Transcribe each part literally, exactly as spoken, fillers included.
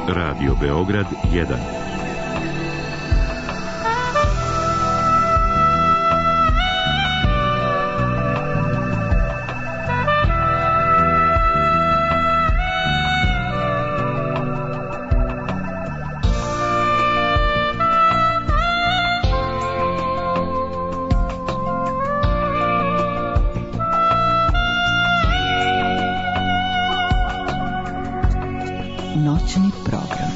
Radio Beograd jedan. Noćni program.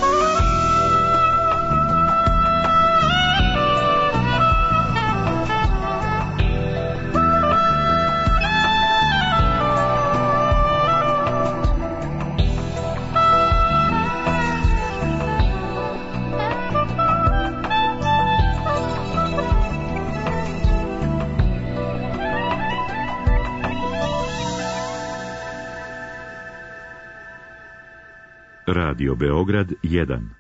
Radio Beograd jedan.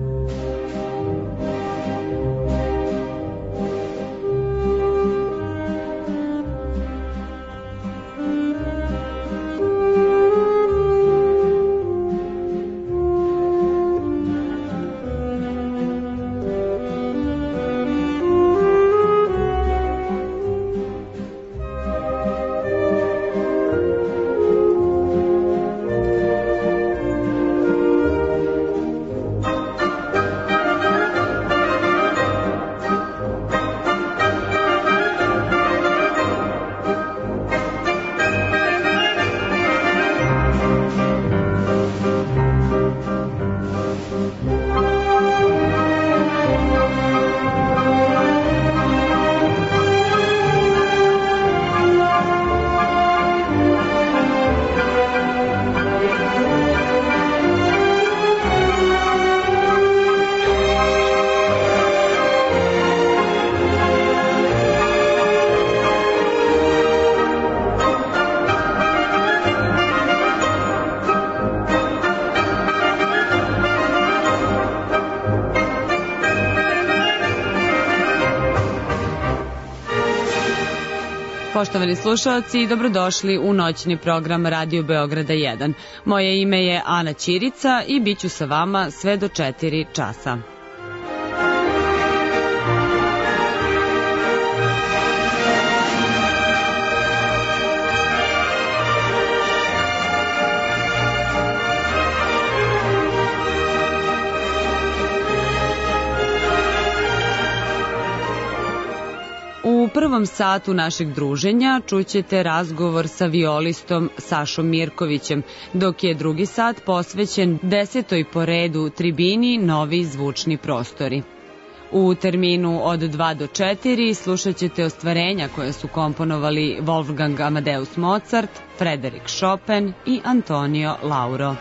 Poštovani slušalci, dobrodošli u noćni program Radio Beograda jedan. Moje ime je Ana Ćirica i bit ću sa vama sve do četiri časa. U prvom satu našeg druženja čućete razgovor sa violistom Sašom Mirkovićem, dok je drugi sat posvećen desetoj po redu tribini Novi zvučni prostori. U terminu od dva do četiri slušat ćete ostvarenja koje su komponovali Wolfgang Amadeus Mozart, Frédéric Chopin i Antonio Lauro.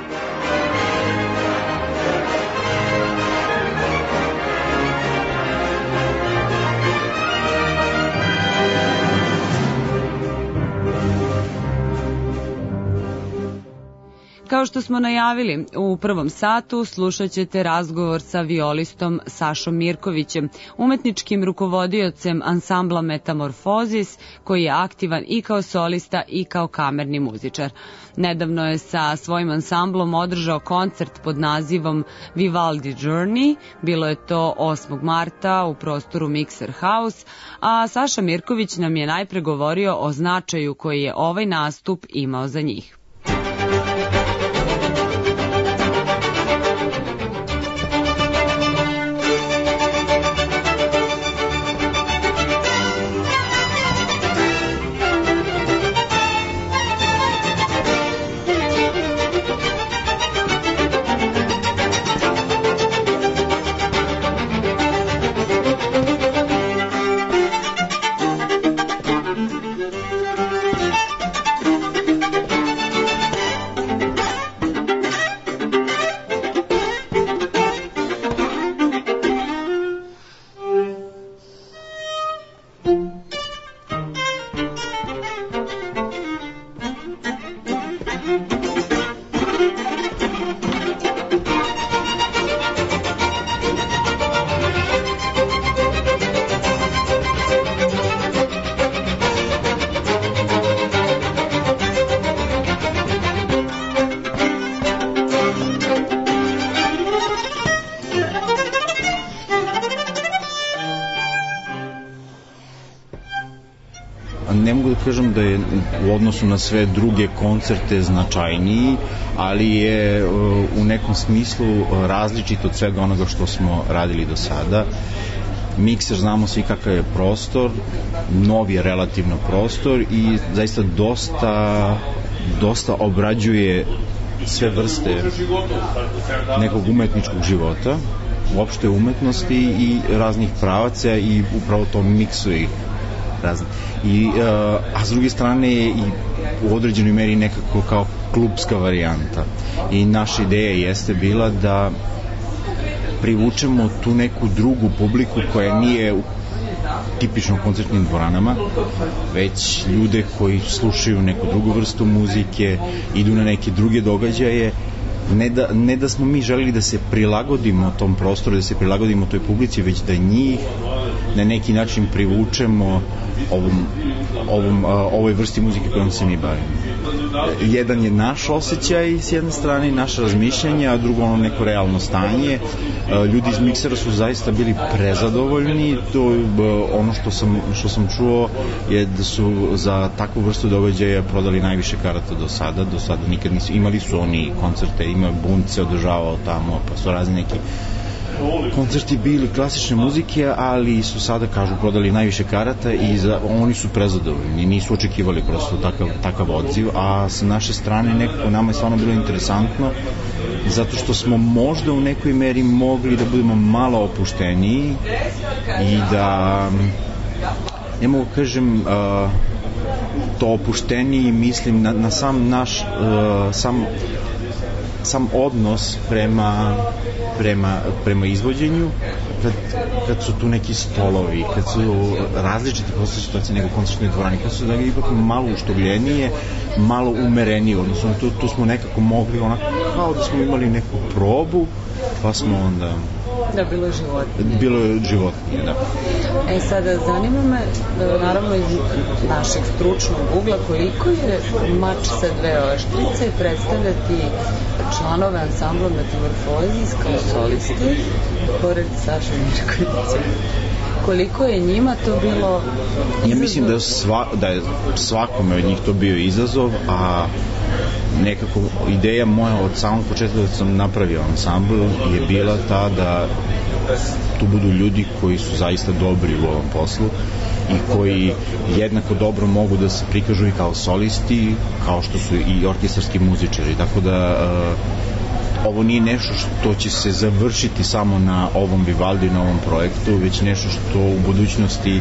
Kao što smo najavili, u prvom satu slušat ćete razgovor sa violistom Sašom Mirkovićem, umetničkim rukovodiocem ansambla Metamorfozis, koji je aktivan i kao solista i kao kamerni muzičar. Nedavno je sa svojim ansamblom održao koncert pod nazivom Vivaldi Journey, bilo je to osmog marta u prostoru Mixer House, a Saša Mirković nam je najpre govorio o značaju koji je ovaj nastup imao za njih. kažem da je u odnosu na sve druge koncerte značajniji, ali je u nekom smislu različit od svega onoga što smo radili do sada. Mikser, znamo svi kakav je prostor, nov je relativno prostor i zaista dosta, dosta obrađuje sve vrste nekog umetničkog života, uopšte umetnosti i raznih pravaca i upravo to miksuje ih razne. I, uh, a s druge strane je i u određenoj meri nekako kao klubska varijanta. I naša ideja jeste bila da privučemo tu neku drugu publiku koja nije u tipično koncertnim dvoranama, već ljude koji slušaju neku drugu vrstu muzike, idu na neke druge događaje. Ne da, ne da smo mi želeli da se prilagodimo tom prostoru, da se prilagodimo toj publici, već da njih na neki način privučemo ovom, ovom, ovoj vrsti muzike kojom se mi bavimo. Jedan je naš osjećaj s jedne strane, naše razmišljanje, a drugo ono neko realno stanje. Ljudi iz Miksera su zaista bili prezadovoljni. To, ono što sam, što sam čuo je da su za takvu vrstu događaja prodali najviše karata do sada. Do sada nikad nisu. Imali su oni koncerte, ima Bunt se održavao tamo, pa su razni neki koncerti bili klasične muzike, ali su sada, kažu, prodali najviše karata i za, oni su prezadovoljni, nisu očekivali prosto takav, takav odziv, a sa naše strane nekako nama je stvarno bilo interesantno zato što smo možda u nekoj meri mogli da budemo malo opušteniji i da, ne mogu kažem, uh, to opušteniji mislim na, na sam naš uh, sam sam odnos prema prema, prema izvođenju, kad, kad su tu neki stolovi, kad su različite prosto situacije nego koncertne dvorane, kad su da je ipak malo uštogljenije, malo umerenije, odnosno tu, tu smo nekako mogli onako kao da smo imali neku probu, pa smo onda... Da, bilo je životnije. Bilo je životnije, da. E, sada, zanima me, naravno iz našeg stručnog ugla, koliko je mač sa dve oštrice predstavljati članove ansambla Metamorfozis kao solisti, pored Saše Mirkovića. Koliko je njima to bilo izazov? Ja mislim da, sva, da je svakome od njih to bio izazov, a nekako ideja moja od samog početka da sam napravio ansambl je bila ta da tu budu ljudi koji su zaista dobri u ovom poslu i koji jednako dobro mogu da se prikažu i kao solisti, kao što su i orkestarski muzičari, tako da uh, ovo nije nešto što će se završiti samo na ovom Vivaldi, na ovom projektu, već nešto što u budućnosti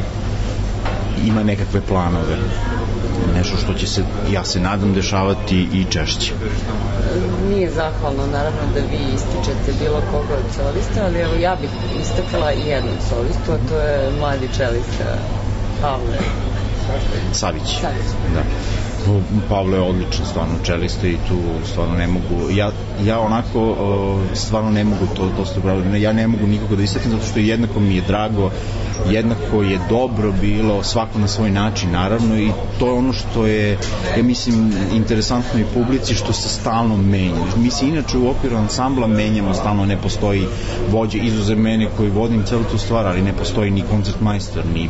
ima nekakve planove, nešto što će se, ja se nadam, dešavati i češće. Nije zahvalno, naravno, da vi ističete bilo koga od solista, ali evo ja bih istakla jednog solistu, a to je mladi čelista Pavle Savić. Savić. Da. Pavle je odličan stvarno čelista i tu stvarno ne mogu, ja, ja onako stvarno ne mogu to, to ste upravo, ja ne mogu nikako da istaknem zato što jednako mi je drago, jednako je dobro bilo, svako na svoj način naravno, i to je ono što je, ja mislim, interesantno i publici, što se stalno menja. Mi se inače u okviru ansambla menjamo stalno, ne postoji vođe, izuzev mene koji vodim celu tu stvar, ali ne postoji ni koncertmajster, ni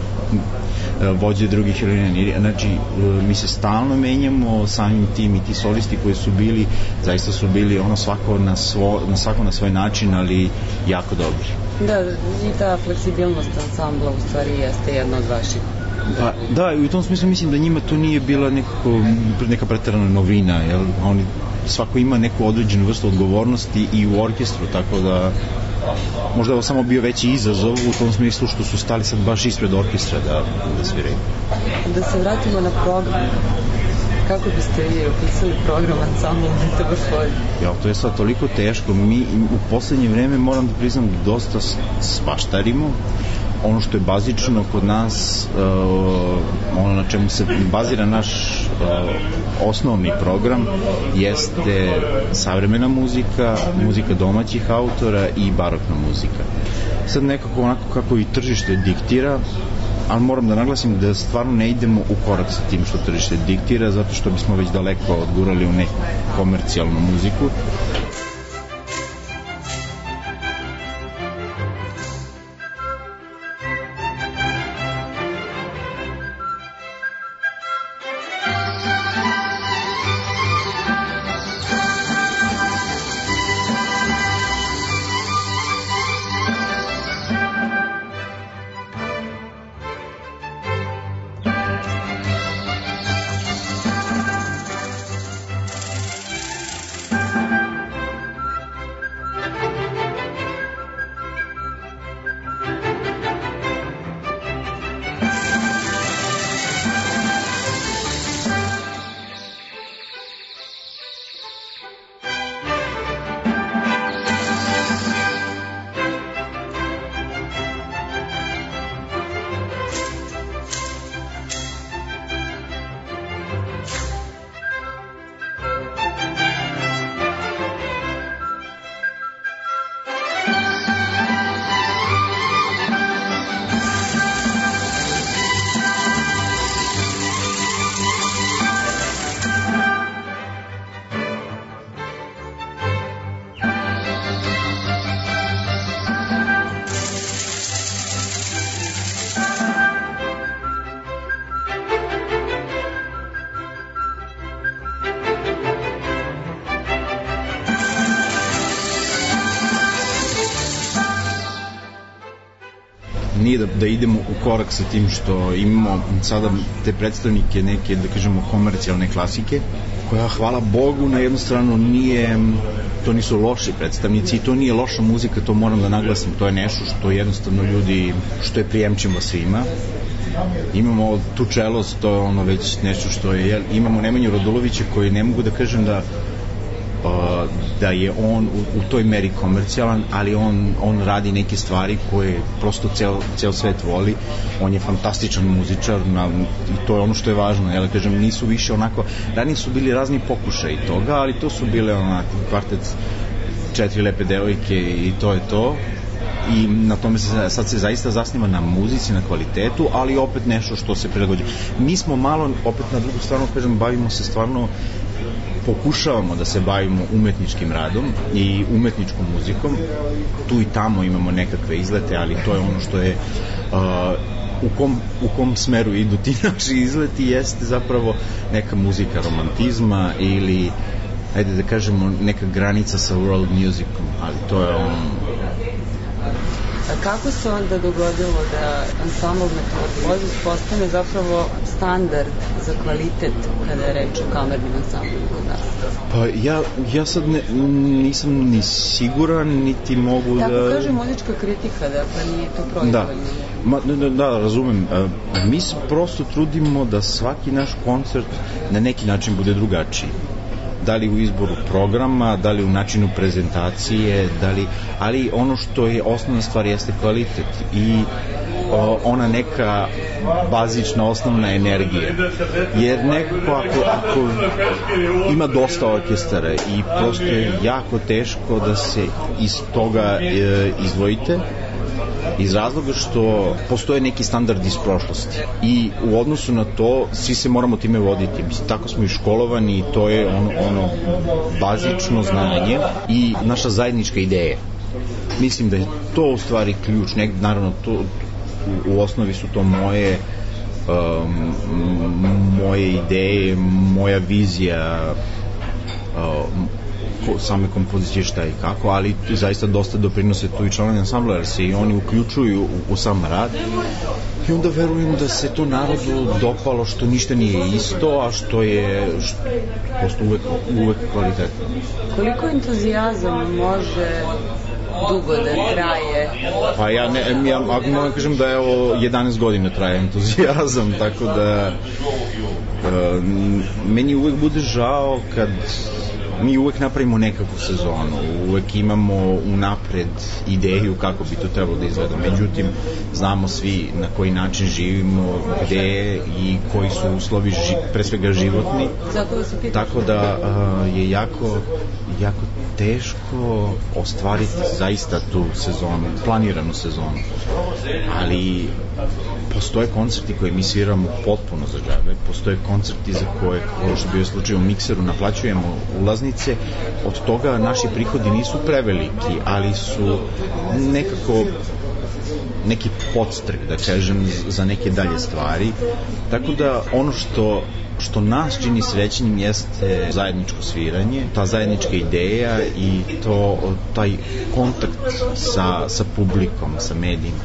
vođe drugih ili ne. Znači, mi se stalno menjamo, samim tim i ti solisti koji su bili, zaista su bili ono svako na, svo, na svako na svoj način, ali jako dobri. Da, i ta fleksibilnost ansambla u stvari jeste jedna od vaših. Pa, da, i u tom smislu mislim da njima to nije bila nekako, neka preterana novina, jer oni, svako ima neku određenu vrstu odgovornosti i u orkestru, tako da možda je ovo samo bio veći izazov u tom smislu što su stali sad baš ispred orkestra da, da sviraju. Da se vratimo na program. Kako biste vi opisali program ansambla Metamorfozis? Ja, to je sad toliko teško. Mi u poslednje vreme, moram da priznam, dosta svaštarimo. Ono što je bazično kod nas, uh, ono na čemu se bazira naš uh, osnovni program, jeste savremena muzika, muzika domaćih autora i barokna muzika. Sad nekako onako kako i tržište diktira, ali moram da naglasim da stvarno ne idemo u korak sa tim što tržište diktira, zato što bismo već daleko odgurali u neku komercijalnu muziku. nije da, da idemo u korak sa tim što imamo sada te predstavnike neke, da kažemo, komercijalne klasike, koja, hvala Bogu, na jednu stranu nije, to nisu loši predstavnici i to nije loša muzika, to moram da naglasim, to je nešto što jednostavno ljudi, što je prijemčivo svima. Imamo tu čelost, to je ono već nešto što je, jel, imamo Nemanju Radulovića koji ne mogu da kažem da da je on u, u toj meri komercijalan, ali on, on radi neke stvari koje prosto cel, cel svet voli. On je fantastičan muzičar na, i to je ono što je važno. Ja da kažem, nisu više onako, ranije su bili razni pokušaji toga, ali to su bile onako kvartet četiri lepe devojke i to je to. I na tome se sad se zaista zasniva na muzici, na kvalitetu, ali opet nešto što se prilagođa. Mi smo malo, opet na drugu stranu, kažem, bavimo se stvarno, pokušavamo da se bavimo umetničkim radom i umetničkom muzikom. Tu i tamo imamo nekakve izlete, ali to je ono što je uh, u, kom, u kom smeru idu ti naši izleti, jeste zapravo neka muzika romantizma ili, ajde da kažemo, neka granica sa world musicom, ali to je ono. A kako se onda dogodilo da ansambl Metamorfozis postane zapravo standard za kvalitet kada je reč o kamernim ansamblima kod nas? Pa ja, ja sad ne, nisam ni siguran, niti mogu Tako da... Tako kaže muzička kritika, da pa nije to proizvoljno. Da, Ma, da, da, razumem. Mi se prosto trudimo da svaki naš koncert na neki način bude drugačiji. Da li u izboru programa, da li u načinu prezentacije, da li, ali ono što je osnovna stvar jeste kvalitet i o, ona neka bazična osnovna energija. Jer nekako ako, ako ima dosta orkestara i prosto je jako teško da se iz toga e, izdvojite, iz razloga što postoje neki standard iz prošlosti i u odnosu na to svi se moramo time voditi. Mislim, tako smo i školovani i to je ono, ono bazično znanje i naša zajednička ideja. Mislim da je to u stvari ključ. Nek, naravno, to, u, u osnovi su to moje um, moje ideje, moja vizija um, same kompozicije šta i kako, ali zaista dosta doprinose tu i članovi ansambla, jer se i oni uključuju u, u sam rad i onda verujem da se to narodu dopalo, što ništa nije isto, a što je što, prosto uvek, uvek kvalitetno. Koliko entuzijazam može dugo da traje? Pa ja, ne, ja moram kažem da je ovo jedanaest godina traje entuzijazam, tako da uh, meni uvek bude žao kad mi uvek napravimo nekakvu sezonu, uvek imamo unapred ideju kako bi to trebalo da izgleda. Međutim, znamo svi na koji način živimo, gde i koji su uslovi, ži, pre svega životni. Tako da uh, je jako, jako teško ostvariti zaista tu sezonu, planiranu sezonu. Ali postoje koncerti koje mi sviramo potpuno za džabe, postoje koncerti za koje, kao što bio slučaj u Mikseru, naplaćujemo ulaznice, od toga naši prihodi nisu preveliki, ali su nekako neki podstrek, da kažem, za neke dalje stvari. Tako da ono što što nas čini srećnim jeste zajedničko sviranje, ta zajednička ideja i to, taj kontakt sa, sa publikom, sa medijima.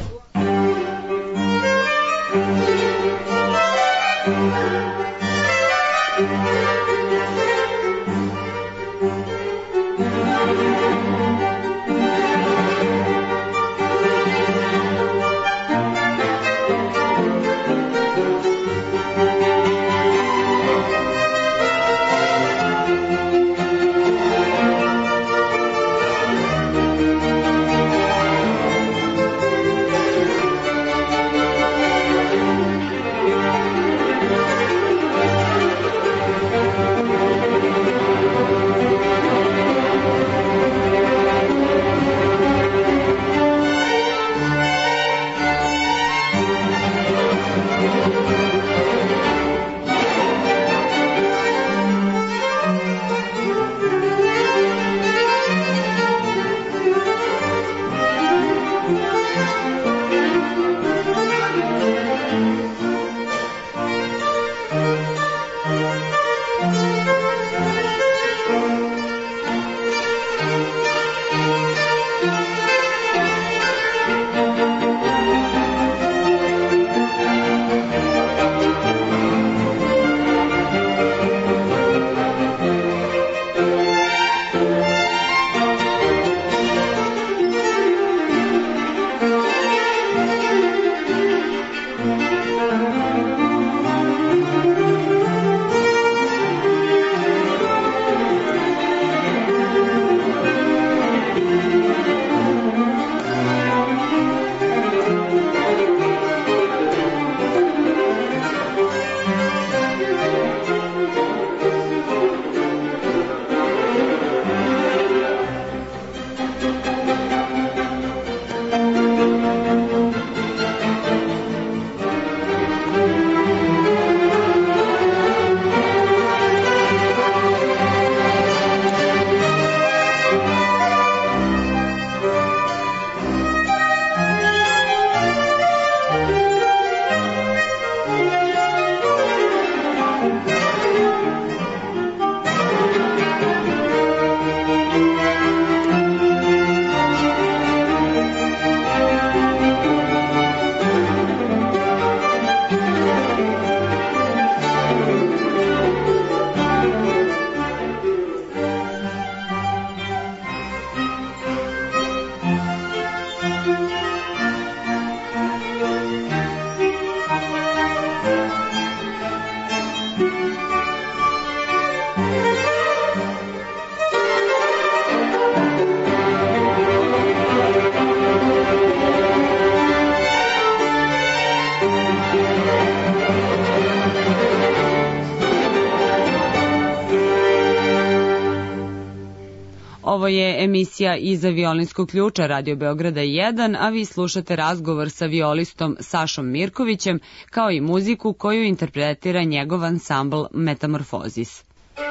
Ovo je emisija Iza violinskog ključa Radio Beograda jedan, a vi slušate razgovor sa violistom Sašom Mirkovićem, kao i muziku koju interpretira njegov ansambl Metamorfozis.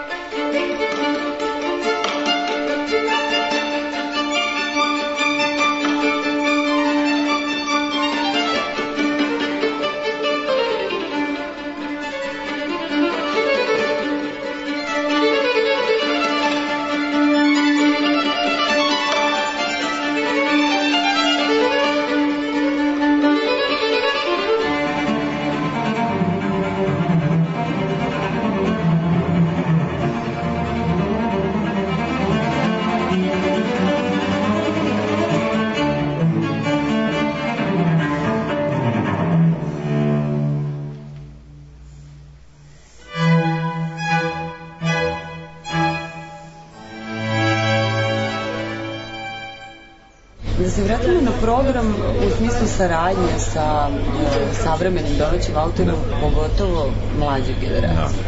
Da se vratimo na program u smislu saradnje sa e, savremenim domaćim autorima, pogotovo mlađe generacije.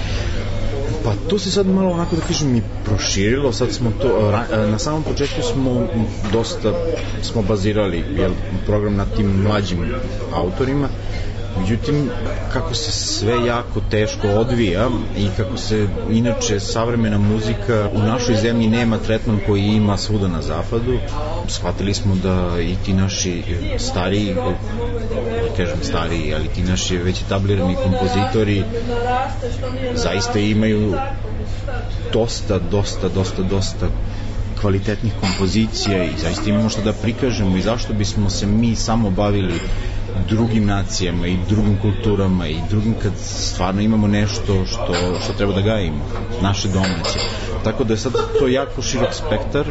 Pa to se sad malo onako da kažem i proširilo, sad smo to, na samom početku smo dosta smo bazirali jel, program na tim mlađim autorima, međutim kako se sve jako teško odvija i kako se inače savremena muzika u našoj zemlji nema tretman koji ima svuda na zapadu, shvatili smo da i ti naši stariji, kažem stariji, ali ti naši već etablirani kompozitori zaista imaju dosta, dosta, dosta, dosta kvalitetnih kompozicija i zaista imamo što da prikažemo i zašto bismo se mi samo bavili drugim nacijama i drugim kulturama i drugim kad stvarno imamo nešto što, što treba da gajimo, naše domaće. Tako da je sad to jako širok spektar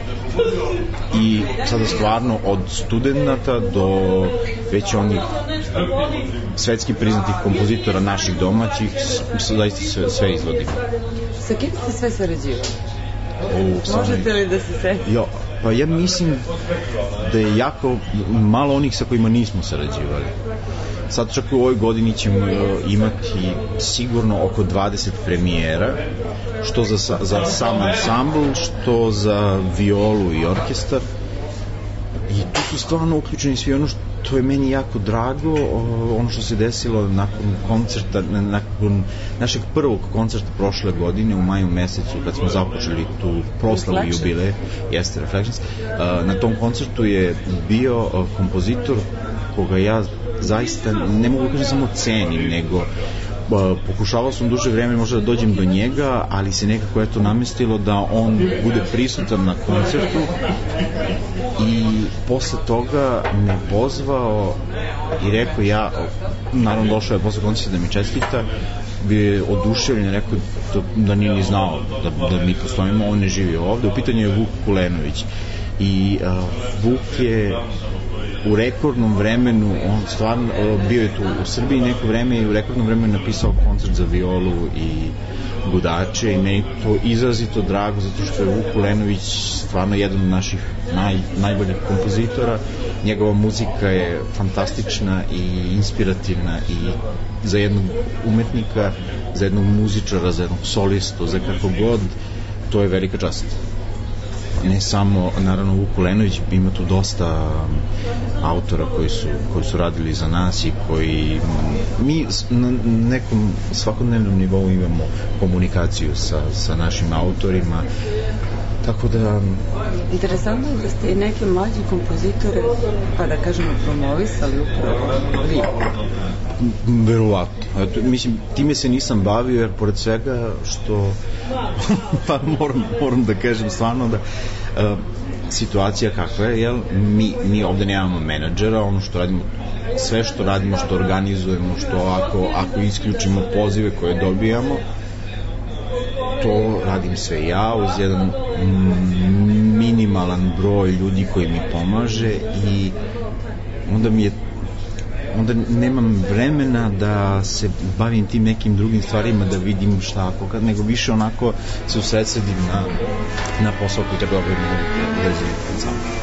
i sada stvarno od studenata do već onih svetski priznatih kompozitora naših domaćih zaista sve, sve izvodimo. Sa kim ste sve sarađivali? O, Možete li da se setite? Jo, pa ja mislim da je jako malo onih sa kojima nismo sarađivali. Sad čak u ovoj godini ćemo imati sigurno oko dvadeset premijera, što za, za sam ansambl, što za violu i orkestar. I tu su stvarno uključeni svi. Ono što je meni jako drago, ono što se desilo nakon koncerta, nakon našeg prvog koncerta prošle godine u maju mesecu, kad smo započeli tu proslavu jubileja, jeste Reflections, na tom koncertu je bio kompozitor koga ja zaista ne mogu kažem samo cenim, nego pokušavao sam duže vreme možda da dođem do njega, ali se nekako eto namestilo da on bude prisutan na koncertu i posle toga me pozvao i rekao, ja naravno došao je posle koncerta da mi čestita, bi je oduševljen, rekao da, da nije ni znao da, da mi postojimo, on ne živi ovde. U pitanju je Vuk Kulenović i uh, Vuk je u rekordnom vremenu, on stvarno bio je tu u Srbiji neko vreme i u rekordnom vremenu napisao koncert za violu i gudače i meni to izrazito drago zato što je Vuk Kulenović stvarno jedan od naših naj, najboljih kompozitora. Njegova muzika je fantastična i inspirativna i za jednog umetnika, za jednog muzičara, za jednog solistu, za kako god, to je velika čast. Ne samo, naravno, Vuk Kulenović, ima tu dosta autora koji su, koji su radili za nas i koji mi na nekom svakodnevnom nivou imamo komunikaciju sa, sa našim autorima, tako da... Interesantno je da ste i neke mlađe kompozitore, pa da kažemo, promovisali upravo vi. Verovatno. Eto, mislim, time se nisam bavio jer pored svega što pa moram, moram da kažem stvarno da uh, situacija kakva je, jel, mi, mi ovde nemamo menadžera, ono što radimo, sve što radimo, što organizujemo, što ako, ako isključimo pozive koje dobijamo, to radim sve ja uz jedan minimalan broj ljudi koji mi pomaže i onda mi je onda nemam vremena da se bavim tim nekim drugim stvarima, da vidim šta ako kad, nego više onako se usredsredim na, na posao koji treba obaviti u vezi ansambla.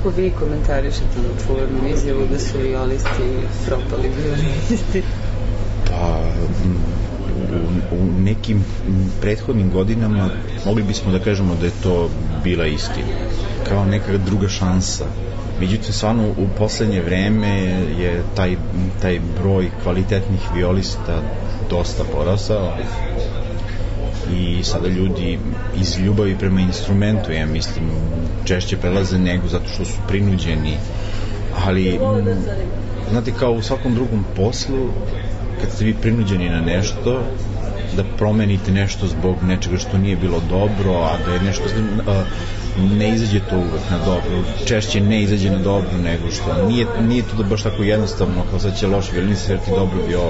Kako vi komentarišete na čuvenu izjavu da su violisti propali violinisti? Pa, u, u nekim prethodnim godinama mogli bismo da kažemo da je to bila istina, kao neka druga šansa. Međutim, stvarno u poslednje vreme je taj, taj broj kvalitetnih violista dosta porasao i sada ljudi iz ljubavi prema instrumentu, ja mislim, češće prelaze nego zato što su prinuđeni, ali znate, kao u svakom drugom poslu, kad ste vi prinuđeni na nešto, da promenite nešto zbog nečega što nije bilo dobro, a da je nešto ne izađe to uvek na dobro, češće ne izađe na dobro nego što nije, nije to da baš tako jednostavno kao sad će loš violinist svirati dobru violu.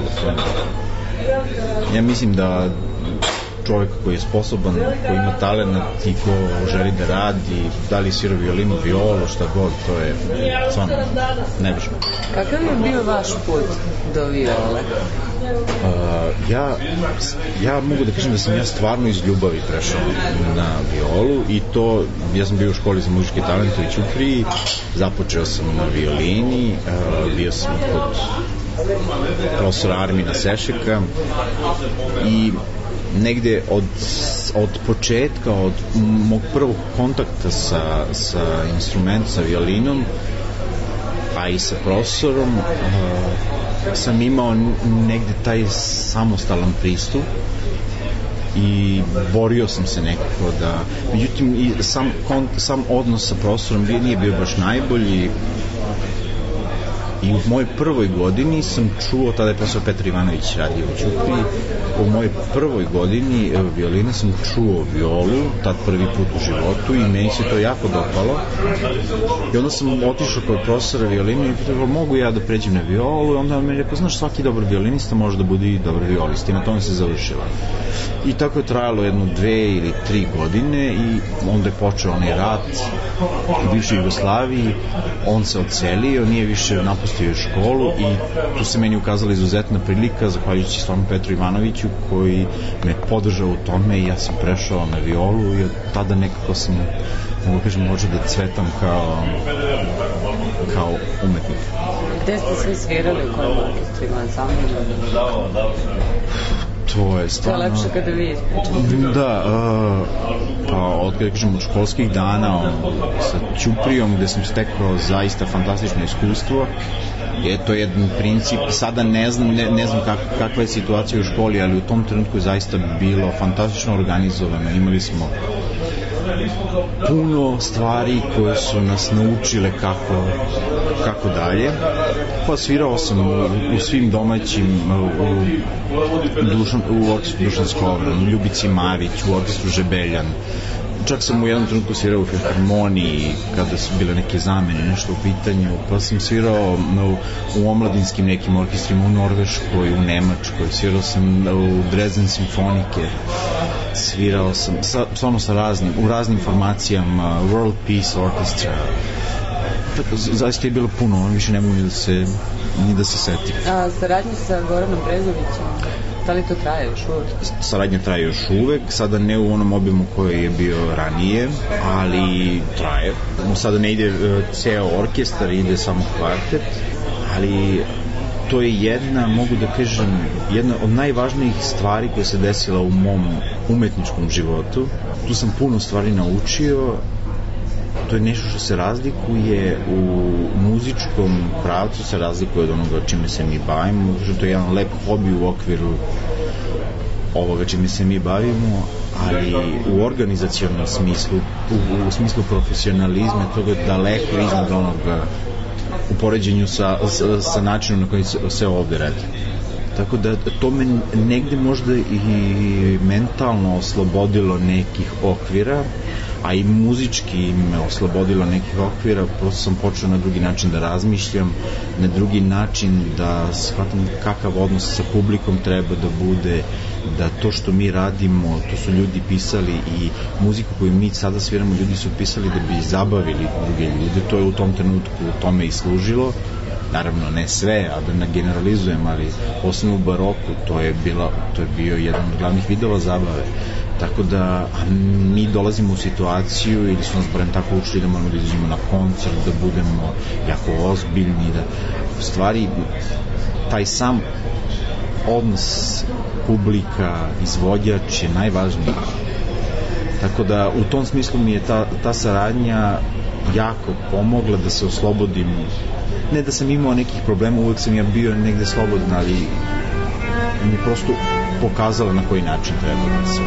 Ja mislim da čovjek koji je sposoban, koji ima talent i ko želi da radi, da li svira violinu, violu, šta god, to je stvarno nebično. Kakav je bio vaš put do viole? Uh, ja, ja mogu da kažem da sam ja stvarno iz ljubavi prešao na violu i to, ja sam bio u školi za muzičke talente u Ćupriji, započeo sam na violini, uh, bio sam kod profesora Armina Sešeka i negde od, od početka, od mog prvog kontakta sa, sa instrumentom, sa violinom, pa i sa profesorom, uh, sam imao negde taj samostalan pristup i borio sam se nekako da, međutim i sam, kont, sam odnos sa profesorom bio, nije bio baš najbolji i u mojoj prvoj godini sam čuo, tada je profesor Petar Ivanović radio u Ćupriji, u mojoj prvoj godini violine sam čuo violu, tad prvi put u životu i meni se to jako dopalo i onda sam otišao kod profesora violine i pitao, mogu ja da pređem na violu i onda on mi rekao, znaš, svaki dobar violinista može da bude i dobar violist i na tome se završila. I tako je trajalo jedno dve ili tri godine i onda je počeo onaj rat u bivšoj Jugoslaviji, on se odselio, nije više napustio školu i tu se meni ukazala izuzetna prilika, zahvaljujući stvarno Petru Ivanoviću koji me podržao u tome i ja sam prešao na violu i od tada nekako sam, mogu kažem, možda da cvetam kao kao umetnik. Gde ste sve svirali u kojom orkestrima, ansamblima? To je stvarno... To je lepše kada vi ispričate. Da, uh, pa od, kada kažem, od školskih dana on, sa Ćuprijom gde sam stekao zaista fantastično iskustvo. Je to jedan princip, sada ne znam, ne, ne znam kak, kakva je situacija u školi, ali u tom trenutku je zaista bilo fantastično organizovano. Imali smo puno stvari koje su nas naučile kako, kako dalje. Pa svirao sam u, u svim domaćim, u, Dušan, u orkestru Dušan Skovran, u Ljubici Marić, u orkestru Žebeljan. Čak sam u jednom trenutku svirao u filharmoniji kada su bile neke zamene, nešto u pitanju, pa sam svirao u, u omladinskim nekim orkestrima u Norveškoj, u Nemačkoj, svirao sam u Dresden simfonike, svirao sam sa, stvarno sa raznim, u raznim formacijama, World Peace Orchestra. Zaista je bilo puno, on više ne mogu ni da se, ni da se seti. A saradnje sa Goranom Brezovićem, da li to traje još uvek? Saradnja traje još uvek, sada ne u onom obimu koji je bio ranije, ali traje. Sada ne ide uh, ceo orkestar, ide samo kvartet, ali to je jedna, mogu da kažem, jedna od najvažnijih stvari koja se desila u mom umetničkom životu. Tu sam puno stvari naučio. To je nešto što se razlikuje u muzičkom pravcu, se razlikuje od onoga čime se mi bavimo, što je jedan lep hobi u okviru ovoga čime se mi bavimo, ali u organizacionalnom smislu, u, u smislu profesionalizma, toga je daleko iznad onoga u poređenju sa, sa, sa načinom na koji se, se ovde radi. Tako da to me negde možda i mentalno oslobodilo nekih okvira, a i muzički me oslobodilo nekih okvira, prosto sam počeo na drugi način da razmišljam, na drugi način da shvatam kakav odnos sa publikom treba da bude, da to što mi radimo, to su ljudi pisali i muziku koju mi sada sviramo, ljudi su pisali da bi zabavili druge ljude, to je u tom trenutku tome i služilo. Naravno ne sve, a da ne generalizujem, ali posebno u baroku to je, bila, to je bio jedan od glavnih vidova zabave. Tako da a mi dolazimo u situaciju, ili su nas barem tako učili, da moramo da izađemo na koncert, da budemo jako ozbiljni, da u stvari taj sam odnos publika, izvođač je najvažniji. Tako da u tom smislu mi je ta, ta saradnja jako pomogla da se oslobodim. Ne da sam imao nekih problema, uvek sam ja bio negde slobodan, ali mi je prosto pokazala na koji način treba da se...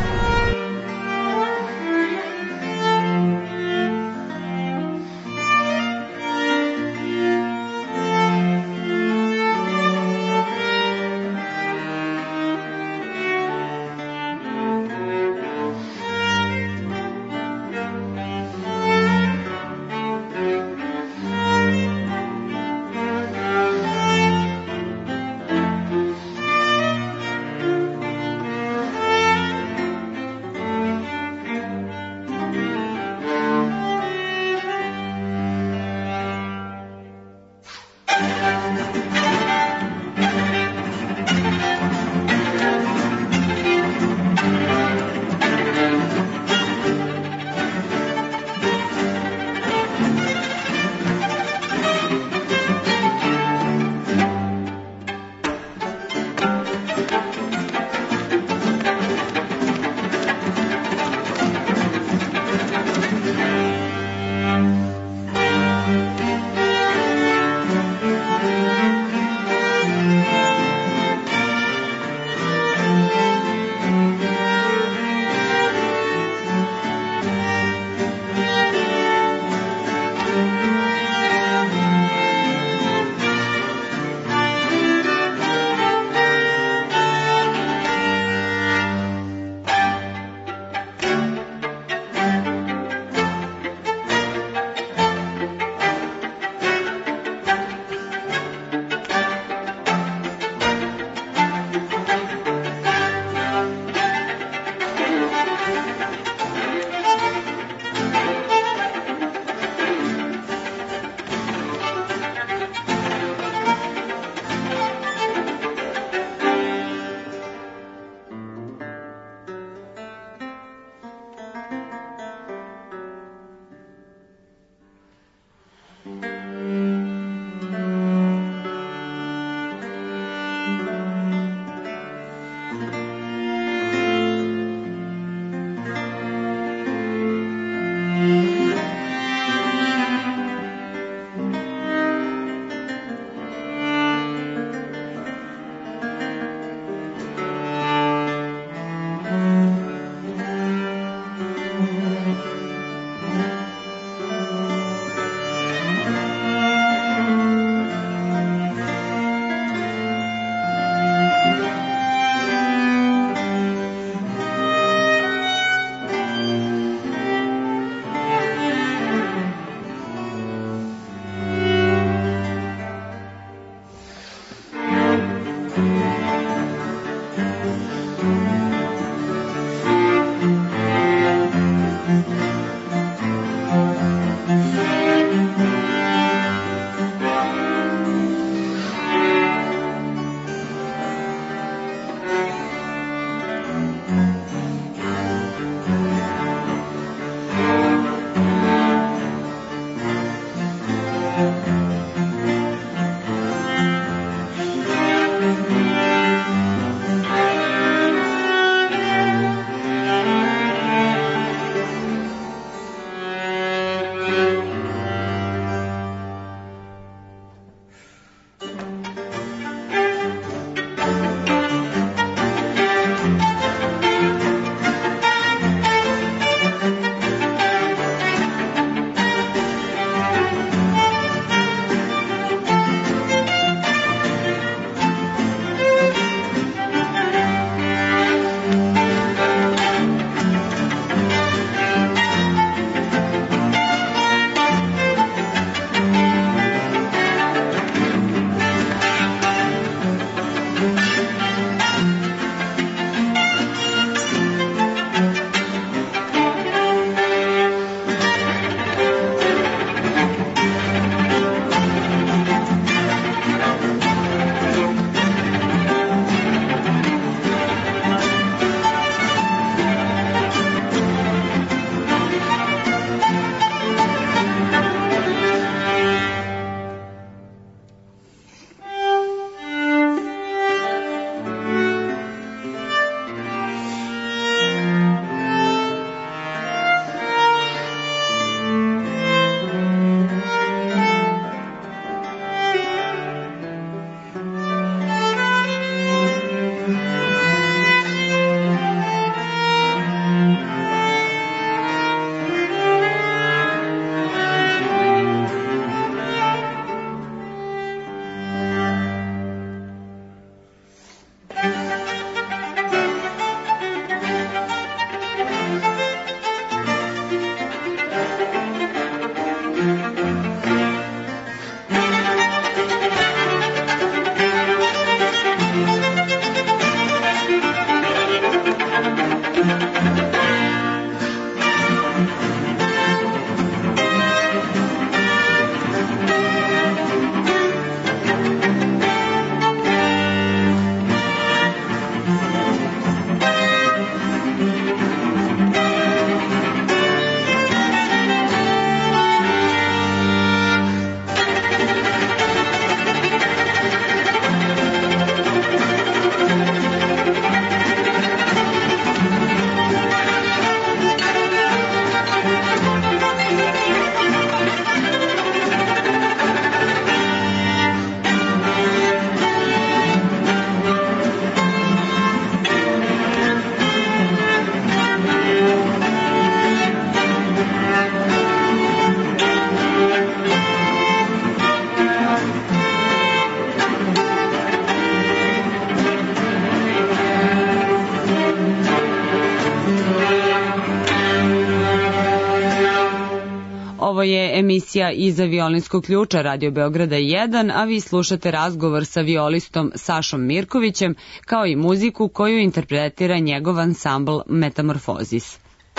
emisija Iza violinskog ključa Radio Beograda jedan, a vi slušate razgovor sa violistom Sašom Mirkovićem, kao i muziku koju interpretira njegov ansambl Metamorfozis.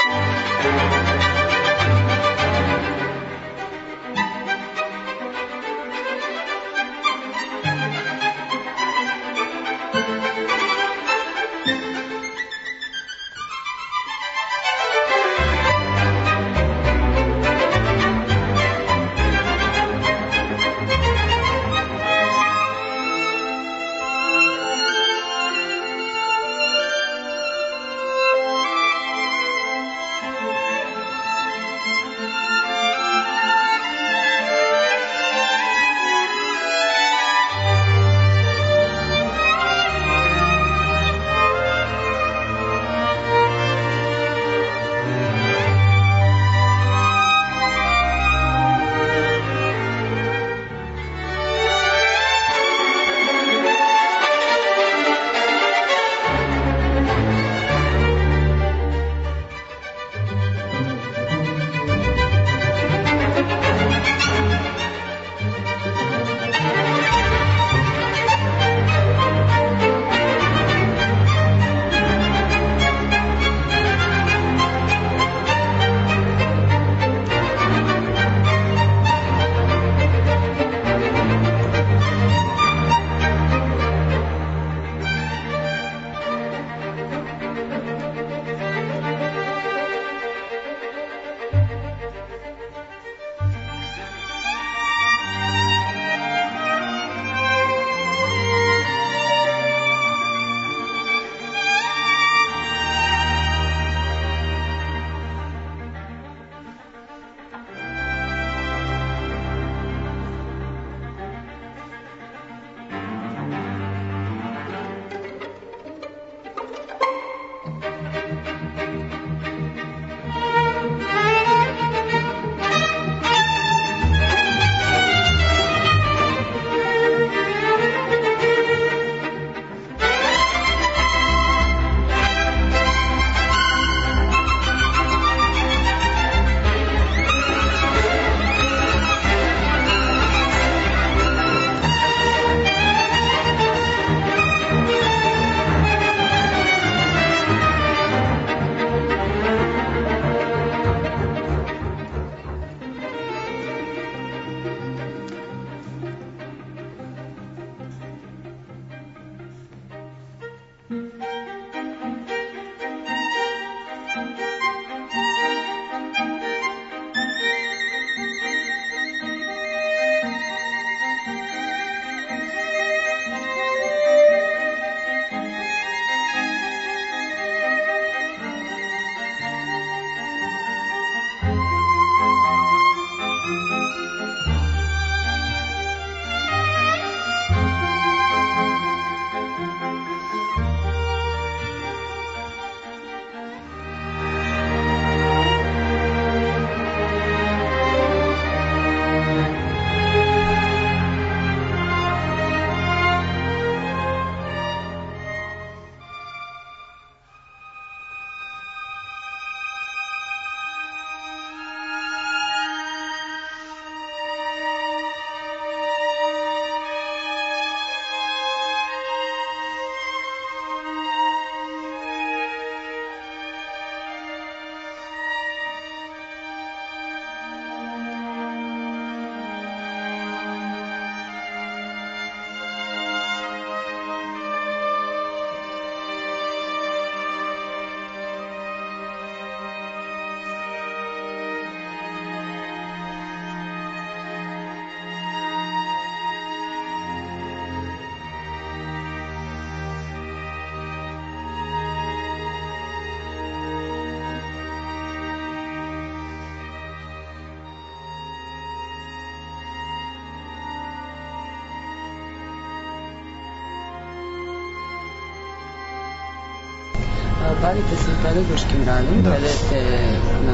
Bavite se pedagoškim radom, predajete na,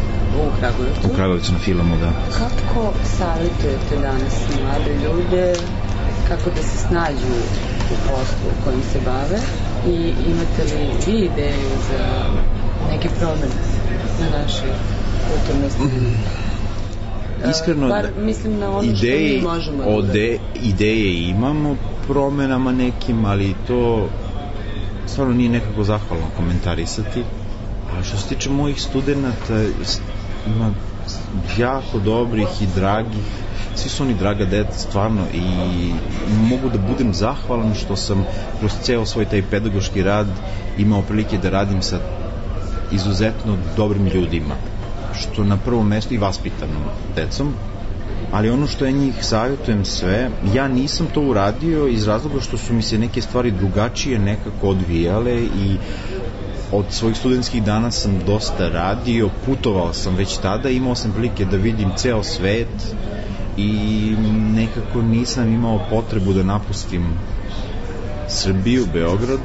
u Kragujevcu. U Kragujevcu na Filmu, da. Kako savjetujete danas mlade ljude, kako da se snađu u poslu kojim se bave i imate li vi ideju za neke promene na našoj kulturnoj sceni? iskreno, bar mislim na ono ideje, što mi možemo da ode, ideje imamo promenama nekim, ali to stvarno nije nekako zahvalno komentarisati. A što se tiče mojih studenta, ima jako dobrih i dragih, svi su oni draga deca stvarno, i mogu da budem zahvalan što sam kroz ceo svoj taj pedagoški rad imao prilike da radim sa izuzetno dobrim ljudima, što na prvom mestu i vaspitanom decom. Ali ono što ja njih savjetujem sve, ja nisam to uradio iz razloga što su mi se neke stvari drugačije nekako odvijale, i od svojih studentskih dana sam dosta radio, putovao sam već tada, imao sam prilike da vidim ceo svet i nekako nisam imao potrebu da napustim Srbiju, Beograd,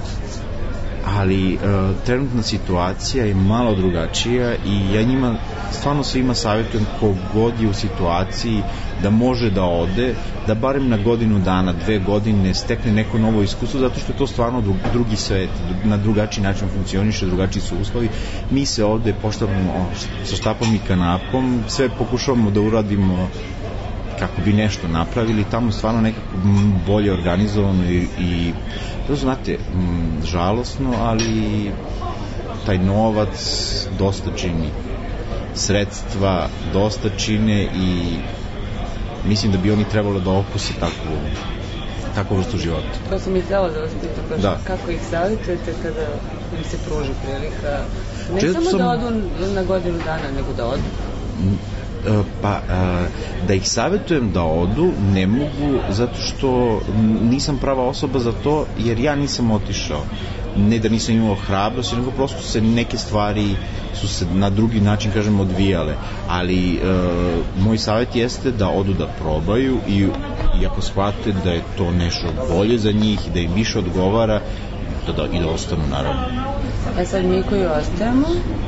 ali uh, trenutna situacija je malo drugačija i ja njima stvarno svima savjetujem kogod je u situaciji da može da ode, da barem na godinu dana, dve godine stekne neko novo iskustvo, zato što je to stvarno drugi svet, na drugačiji način funkcioniše, drugačiji su uslovi. Mi se ovde poštavamo sa štapom i kanapom, sve pokušavamo da uradimo kako bi nešto napravili, tamo stvarno nekako bolje organizovano i, i to znate, m, žalosno, ali taj novac dosta čini, sredstva dosta čine i mislim da bi oni trebalo da okuse takvu takvu vrstu života. To sam i htjela da vas pitam, baš da. Kako ih savjetujete kada im se pruži prilika, ne Često samo sam... da odu na godinu dana, nego da odu? Pa da ih savjetujem da odu ne mogu, zato što nisam prava osoba za to, jer ja nisam otišao, ne da nisam imao hrabrost, nego prosto se neke stvari su se na drugi način, kažem, odvijale, ali e, moj savjet jeste da odu da probaju i, i ako shvate da je to nešto bolje za njih i da im više odgovara, da, da, i da ostanu, naravno. E sad mi koji ostajemo,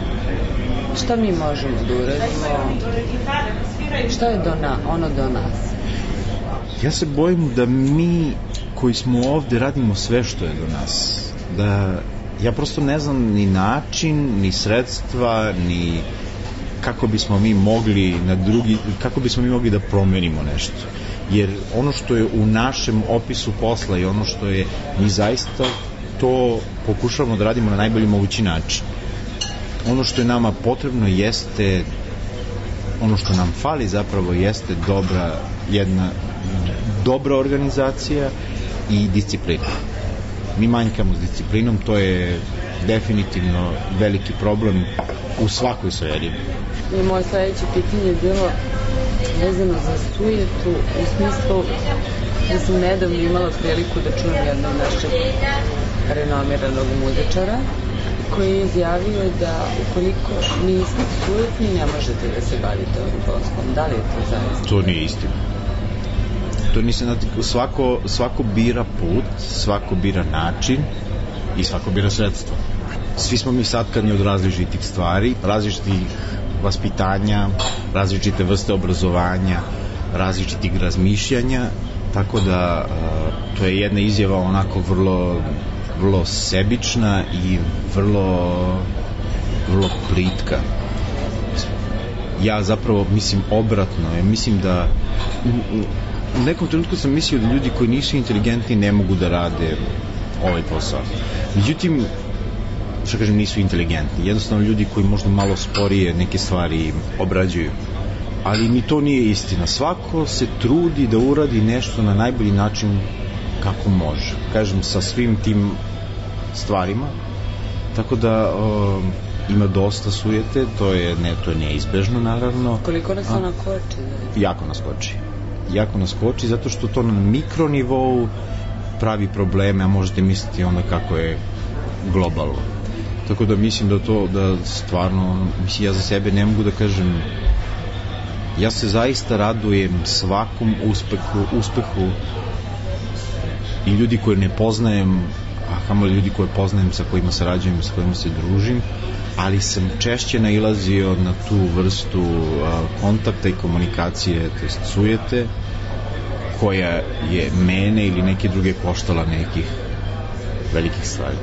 šta mi možemo da uradimo? Šta je do na, ono do nas? Ja se bojim da mi koji smo ovde radimo sve što je do nas. Da ja prosto ne znam ni način, ni sredstva, ni kako bismo mi mogli na drugi, kako bismo mi mogli da promenimo nešto. Jer ono što je u našem opisu posla i ono što je, mi zaista to pokušavamo da radimo na najbolji mogući način. Ono što je nama potrebno jeste, ono što nam fali zapravo jeste dobra, jedna dobra organizacija i disciplina. Mi manjkamo s disciplinom, to je definitivno veliki problem u svakoj sferi. I moje sledeće pitanje je bilo vezano za sujetu, u smislu da sam nedavno imala priliku da čujem jednog našeg renomiranog muzičara koji je izjavio da ukoliko niste sujetni ne možete da se bavite ovim poslom. Da li je to zaista? To nije istina. To nije, znate, svako, svako bira put, svako bira način i svako bira sredstvo. Svi smo mi satkani od različitih stvari, različitih vaspitanja, različite vrste obrazovanja, različitih razmišljanja, tako da uh, to je jedna izjava onako vrlo vrlo sebična i vrlo vrlo plitka. Ja zapravo mislim obratno, ja mislim da u, u nekom trenutku sam mislio da ljudi koji nisu inteligentni ne mogu da rade ovaj posao. Međutim, što kažem, nisu inteligentni, jednostavno ljudi koji možda malo sporije neke stvari obrađuju, ali ni to nije istina. Svako se trudi da uradi nešto na najbolji način kako može, kažem, sa svim tim stvarima, tako da o, ima dosta sujete, to je, ne, to je neizbežno, naravno. Koliko nas ona koči? Jako nas koči. Jako nas koči, zato što to na mikronivou pravi probleme, a možete misliti onda kako je globalno. Tako da mislim da to, da stvarno, mislim, ja za sebe ne mogu da kažem, ja se zaista radujem svakom uspehu, uspehu i ljudi koje ne poznajem, a kamo ljudi koje poznajem, sa kojima sarađujem, sa kojima se družim, ali sam češće nailazio na tu vrstu a, kontakta i komunikacije, to jest sujete, koja je mene ili neke druge koštala nekih velikih stvari.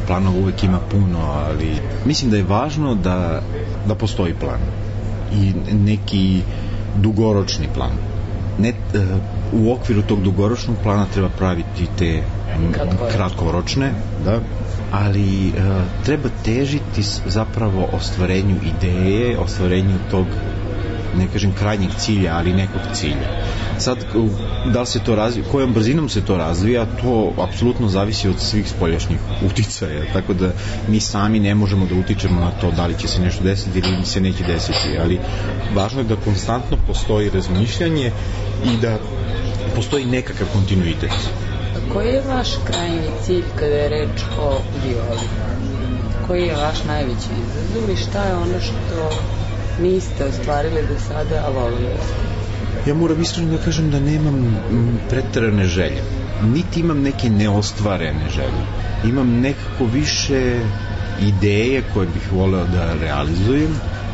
planova uvek ima puno, ali mislim da je važno da, da postoji plan i neki dugoročni plan. Ne, u okviru tog dugoročnog plana treba praviti te kratkoročne, da, ali treba težiti zapravo ostvarenju ideje, ostvarenju tog, ne kažem krajnjeg cilja, ali nekog cilja. Sad, da li se to razvija, kojom brzinom se to razvija, to apsolutno zavisi od svih spoljašnjih uticaja, tako da mi sami ne možemo da utičemo na to da li će se nešto desiti ili se neće desiti, ali važno je da konstantno postoji razmišljanje i da postoji nekakav kontinuitet. A koji je vaš krajnji cilj kada je reč o violi? Koji je vaš najveći izazov i šta je ono što niste ostvarili do sada, a volili? Ja moram iskreno da kažem da nemam preterane želje. Niti imam neke neostvarene želje. Imam nekako više ideje koje bih voleo da realizujem,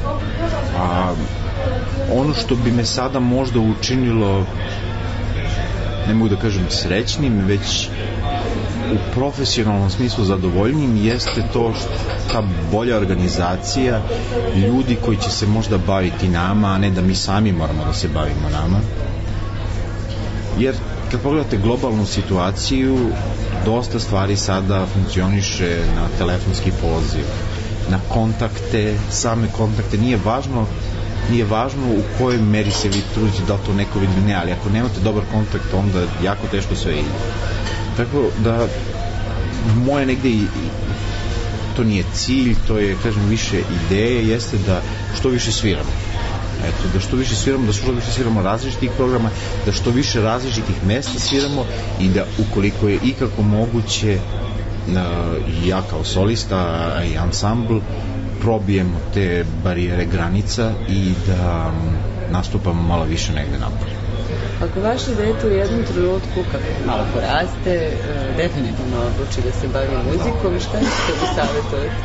a ono što bi me sada možda učinilo, ne mogu da kažem srećnim, već u profesionalnom smislu zadovoljnim, jeste to ta bolja organizacija, ljudi koji će se možda baviti nama, a ne da mi sami moramo da se bavimo nama. Jer kad pogledate globalnu situaciju, dosta stvari sada funkcioniše na telefonski poziv, na kontakte, same kontakte. Nije važno nije važno u kojoj meri se vi trudite, da li to neko vidi ne, ali ako nemate dobar kontakt, onda jako teško sve ide. Tako da moje negde i, to nije cilj, to je, kažem, više ideje, jeste da što više sviramo. Eto, da što više sviramo, da što više sviramo različitih programa, da što više različitih mesta sviramo i da ukoliko je ikako moguće, ja kao solista i ansambl probijemo te barijere granica i da nastupamo malo više negde napolje. Ako vaše dete u jednom trenutku, kako malo poraste, definitivno odluči da se bavi muzikom, šta ćete da savjetovati?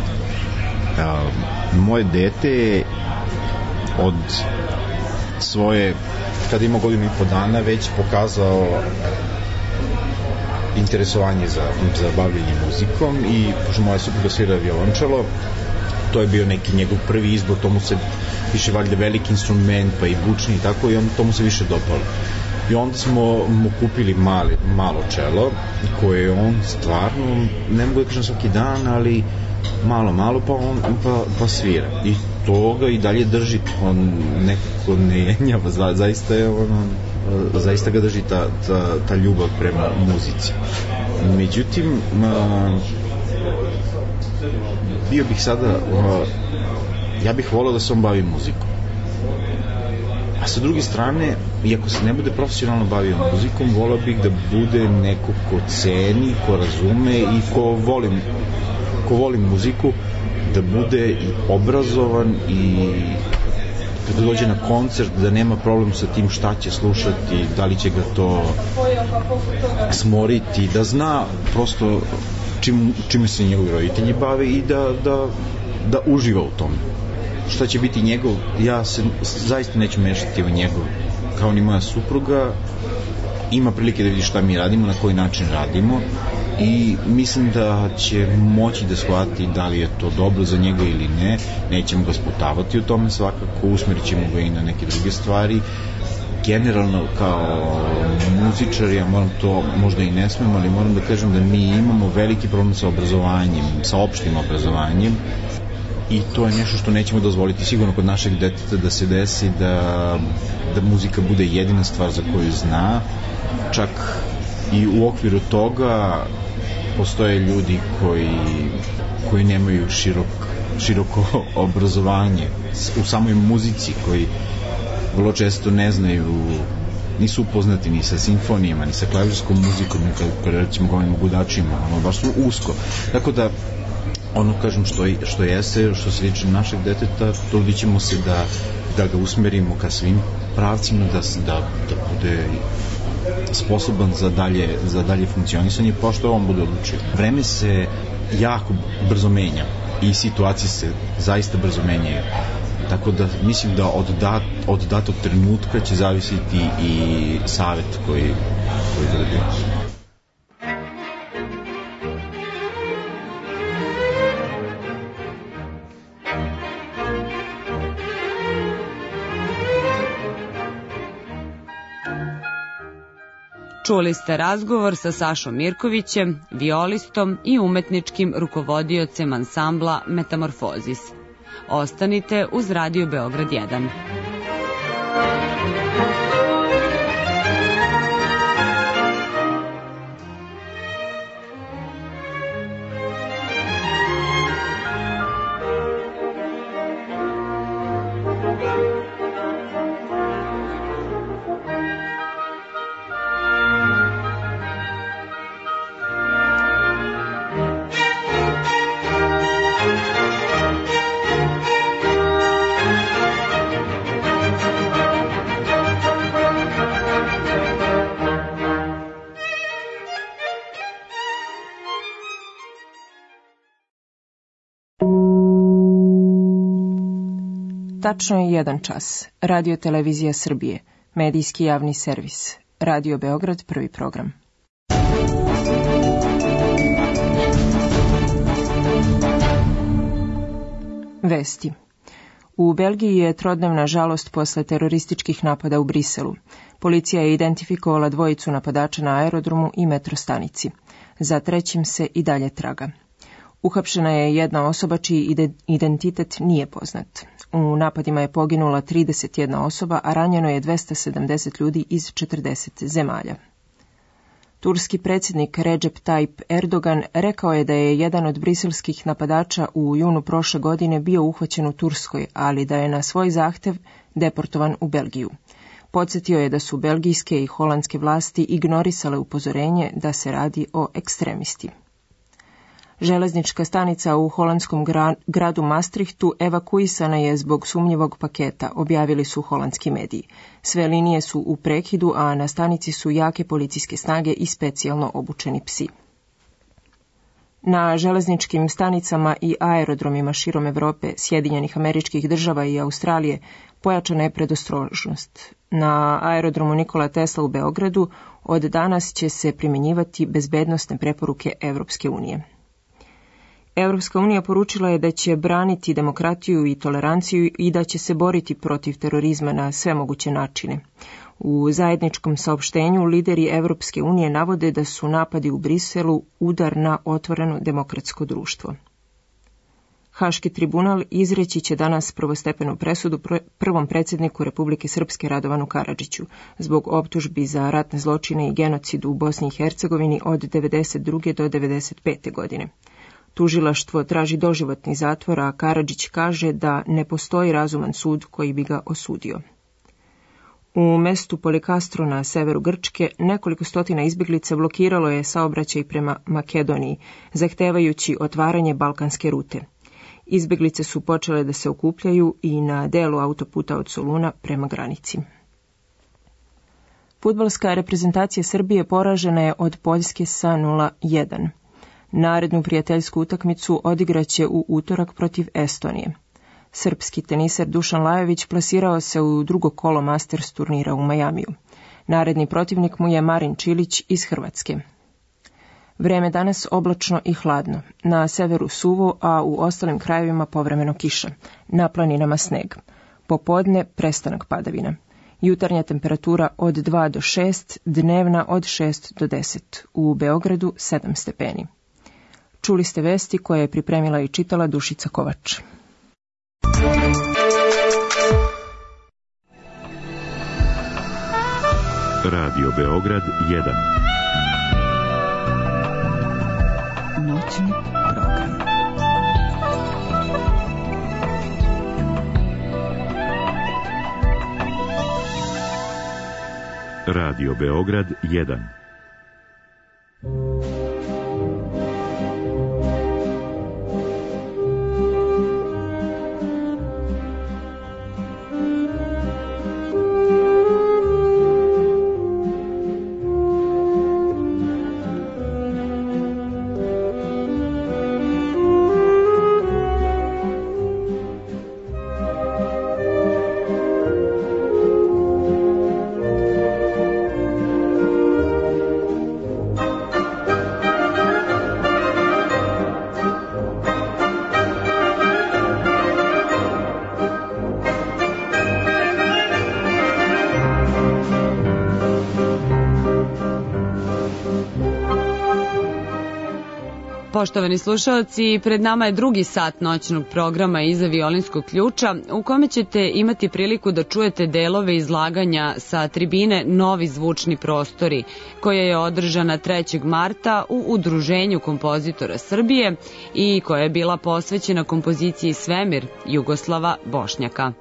Moje dete je od svoje, kada ima godinu i po dana, već pokazao interesovanje za, za bavljenje muzikom i pošto moja supruga svira violončelo, to je bio neki njegov prvi izbor, tomu se više valjda veliki instrument, pa i bučni i tako, i on, tomu se više dopalo. I onda smo mu kupili mali, malo čelo, koje on stvarno, ne mogu da kažem svaki dan, ali malo, malo, pa on pa, pa svira. I to ga i dalje drži, on nekako ne jenjava, za, zaista je ono, zaista ga drži ta, ta, ta ljubav prema muzici. Međutim, a, bio bih sada, a, ja bih volao da se on bavi muzikom. A sa druge strane, iako se ne bude profesionalno bavio muzikom, volao bih da bude neko ko ceni, ko razume i ko voli, ko voli muziku, da bude i obrazovan i kada dođe na koncert da nema problem sa tim šta će slušati, da li će ga to smoriti, da zna prosto čim, čime se njegovi roditelji bave i da, da, da uživa u tome. Šta će biti njegov, ja se zaista neću mešati u njegov, kao ni moja supruga, ima prilike da vidi šta mi radimo, na koji način radimo i mislim da će moći da shvati da li je to dobro za njega ili ne. Nećemo ga sputavati u tome svakako, usmerit ćemo ga i na neke druge stvari. Generalno kao muzičar, ja moram to, možda i ne smem, ali moram da kažem da mi imamo veliki problem sa obrazovanjem, sa opštim obrazovanjem, i to je nešto što nećemo dozvoliti sigurno kod našeg deteta da se desi da, da muzika bude jedina stvar za koju zna. Čak i u okviru toga postoje ljudi koji, koji nemaju širok, široko obrazovanje u samoj muzici, koji vrlo često ne znaju, nisu upoznati ni sa simfonijama, ni sa klavirskom muzikom, ni kada recimo govorimo o gudačima, ono baš su usko. Tako da ono, kažem, što, što jeste, što se liči našeg deteta, trudit ćemo se da, da ga usmerimo ka svim pravcima, da, da, da bude sposoban za dalje, za dalje funkcionisanje, pa što on bude odlučio. Vreme se jako brzo menja i situacije se zaista brzo menjaju. Tako da mislim da od, dat, od datog trenutka će zavisiti i savet koji, koji bude bio. Čuli ste razgovor sa Sašom Mirkovićem, violistom i umetničkim rukovodiocem ansambla Metamorfozis. Ostanite uz Radio Beograd jedan. Tačno je jedan čas. Radio Televizija Srbije. Medijski javni servis. Radio Beograd, prvi program. Vesti. U Belgiji je trodnevna žalost posle terorističkih napada u Briselu. Policija je identifikovala dvojicu napadača na aerodromu i metrostanici. Za trećim se i dalje traga. Uhapšena je jedna osoba čiji identitet nije poznat. U napadima je poginula trideset jedna osoba, a ranjeno je dvesta sedamdeset ljudi iz četrdeset zemalja. Turski predsjednik Recep Tayyip Erdogan rekao je da je jedan od briselskih napadača u junu prošle godine bio uhvaćen u Turskoj, ali da je na svoj zahtev deportovan u Belgiju. Podsjetio je da su belgijske i holandske vlasti ignorisale upozorenje da se radi o ekstremisti. Železnička stanica u holandskom gradu Maastrichtu evakuisana je zbog sumnjivog paketa, objavili su holandski mediji. Sve linije su u prekidu, a na stanici su jake policijske snage i specijalno obučeni psi. Na železničkim stanicama i aerodromima širom Evrope, Sjedinjenih Američkih Država i Australije pojačana je predostrožnost. Na aerodromu Nikola Tesla u Beogradu od danas će se primjenjivati bezbednosne preporuke Evropske unije. Evropska unija poručila je da će braniti demokratiju i toleranciju i da će se boriti protiv terorizma na sve moguće načine. U zajedničkom saopštenju lideri Evropske unije navode da su napadi u Briselu udar na otvoreno demokratsko društvo. Haški tribunal izreći će danas prvostepenu presudu prvom predsjedniku Republike Srpske Radovanu Karadžiću zbog optužbi za ratne zločine i genocid u Bosni i Hercegovini od devedeset druge do devedeset pete godine. Tužilaštvo traži doživotni zatvor, a Karadžić kaže da ne postoji razuman sud koji bi ga osudio. U mestu Polikastro na severu Grčke nekoliko stotina izbjeglica blokiralo je saobraćaj prema Makedoniji, zahtevajući otvaranje balkanske rute. Izbjeglice su počele da se okupljaju i na delu autoputa od Soluna prema granici. Fudbalska reprezentacija Srbije poražena je od Poljske sa nula jedan. Narednu prijateljsku utakmicu odigraće u utorak protiv Estonije. Srpski teniser Dušan Lajović plasirao se u drugo kolo Masters turnira u Majamiju. Naredni protivnik mu je Marin Čilić iz Hrvatske. Vreme danas oblačno i hladno. Na severu suvo, a u ostalim krajevima povremeno kiša. Na planinama sneg. Popodne prestanak padavina. Jutarnja temperatura od dva do šest, dnevna od šest do deset. U Beogradu sedam stepeni. Čuli ste vesti koje je pripremila i čitala Dušica Kovač. Radio Beograd jedan. Noćni program. Radio Beograd jedan. Poštovani slušaoci, pred nama je drugi sat noćnog programa Iza violinskog ključa, u kome ćete imati priliku da čujete delove izlaganja sa tribine Novi zvučni prostori, koja je održana trećeg marta u Udruženju kompozitora Srbije i koja je bila posvećena kompoziciji Svemir Jugoslava Bošnjaka.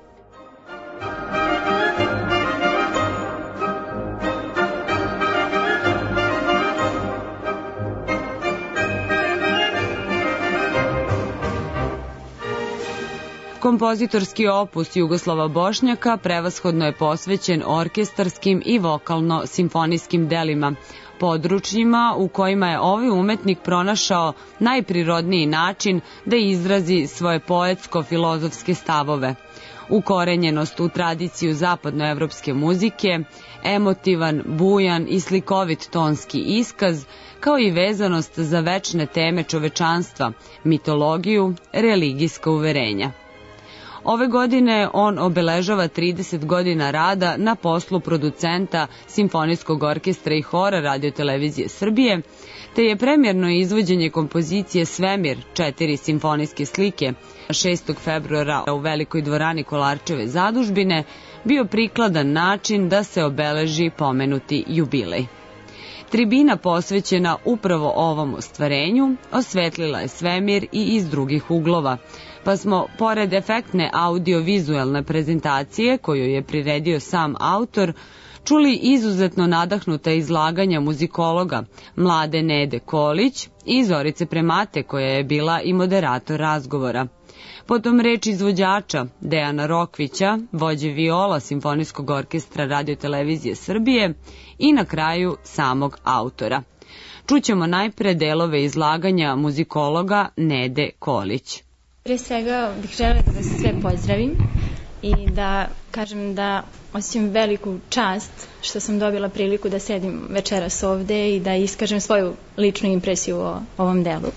Kompozitorski opus Jugoslava Bošnjaka prevashodno je posvećen orkestarskim i vokalno-simfonijskim delima, područjima u kojima je ovaj umetnik pronašao najprirodniji način da izrazi svoje poetsko-filozofske stavove. Ukorenjenost u tradiciju zapadnoevropske muzike, emotivan, bujan i slikovit tonski iskaz, kao i vezanost za večne teme čovečanstva, mitologiju, religijska uverenja. Ove godine on obeležava trideset godina rada na poslu producenta Simfonijskog orkestra i hora Radiotelevizije Srbije, te je premjerno izvođenje kompozicije Svemir, četiri simfonijske slike, šestog februara u Velikoj dvorani Kolarčeve zadužbine, bio prikladan način da se obeleži pomenuti jubilej. Tribina posvećena upravo ovom ostvarenju osvetlila je Svemir i iz drugih uglova, pa smo, pored efektne audio-vizuelne prezentacije koju je priredio sam autor, čuli izuzetno nadahnuta izlaganja muzikologa mlade Nede Kolić i Zorice Premate, koja je bila i moderator razgovora. Potom reč izvođača Dejana Rokvića, vođe viola Simfonijskog orkestra Radiotelevizije Srbije i na kraju samog autora. Čućemo najpre delove izlaganja muzikologa Nede Kolić. Pre svega bih želela da vas sve pozdravim i da kažem da osjećam veliku čast što sam dobila priliku da sedim večeras ovde i da iskažem svoju ličnu impresiju o ovom delu.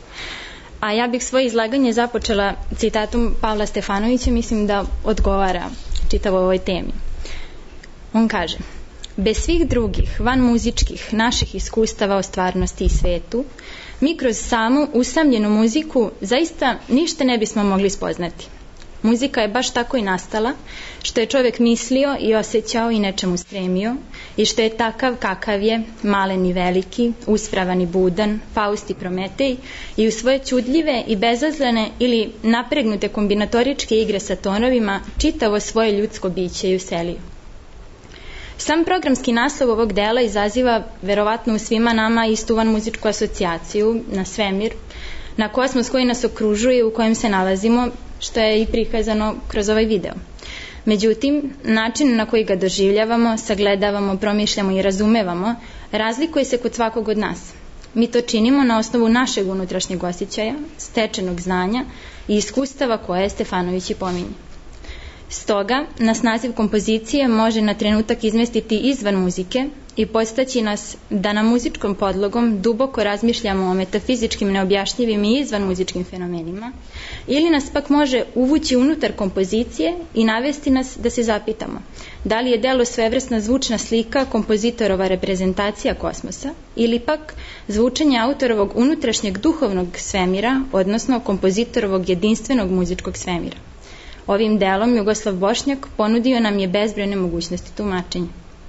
A ja bih svoje izlaganje započela citatom Pavla Stefanovića, mislim da odgovara čitavo ovoj temi. On kaže: bez svih drugih, van muzičkih, naših iskustava o stvarnosti i svetu, mi kroz samu usamljenu muziku zaista ništa ne bismo mogli spoznati. Muzika je baš tako i nastala, što je čovjek mislio i osjećao i nečemu stremio, i što je takav kakav je, malen i veliki, uspravan i budan, Faust i Prometej, i u svoje čudljive i bezazlene ili napregnute kombinatoričke igre sa tonovima čitavo svoje ljudsko biće i uselio. Sam programski naslov ovog dela izaziva verovatno u svima nama istuvan muzičku asocijaciju na svemir, na kosmos koji nas okružuje, u kojem se nalazimo, što je i prikazano kroz ovaj video. Međutim, način na koji ga doživljavamo, sagledavamo, promišljamo i razumevamo razlikuje se kod svakog od nas. Mi to činimo na osnovu našeg unutrašnjeg osjećaja, stečenog znanja i iskustava koje Stefanović i pominje. Stoga, nas naziv kompozicije može na trenutak izmestiti izvan muzike i podstaći nas da na muzičkom podlogom duboko razmišljamo o metafizičkim, neobjašnjivim i izvan muzičkim fenomenima, ili nas pak može uvući unutar kompozicije i navesti nas da se zapitamo da li je delo svevrsna zvučna slika kompozitorova reprezentacija kosmosa ili pak zvučanje autorovog unutrašnjeg duhovnog svemira, odnosno kompozitorovog jedinstvenog muzičkog svemira. Ovim delom Jugoslav Bošnjak ponudio nam je bezbrojne mogućnosti tumačenja.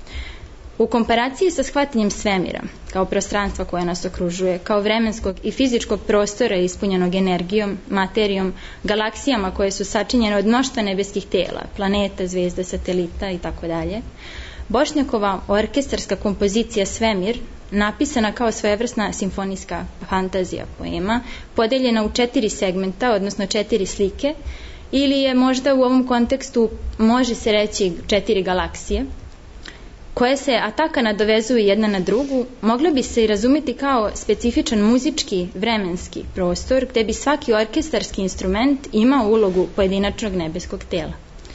U komparaciji sa shvatanjem svemira, kao prostranstva koje nas okružuje, kao vremenskog i fizičkog prostora ispunjenog energijom, materijom, galaksijama koje su sačinjene od mnoštva nebeskih tela, planeta, zvezda, satelita itd., Bošnjakova orkestarska kompozicija Svemir, napisana kao svojevrsna simfonijska fantazija poema, podeljena u četiri segmenta, odnosno četiri slike, ili je možda u ovom kontekstu, može se reći, četiri galaksije, koje se ataka nadovezuju jedna na drugu, moglo bi se i razumeti kao specifičan muzički, vremenski prostor, gde bi svaki orkestarski instrument imao ulogu pojedinačnog nebeskog tela.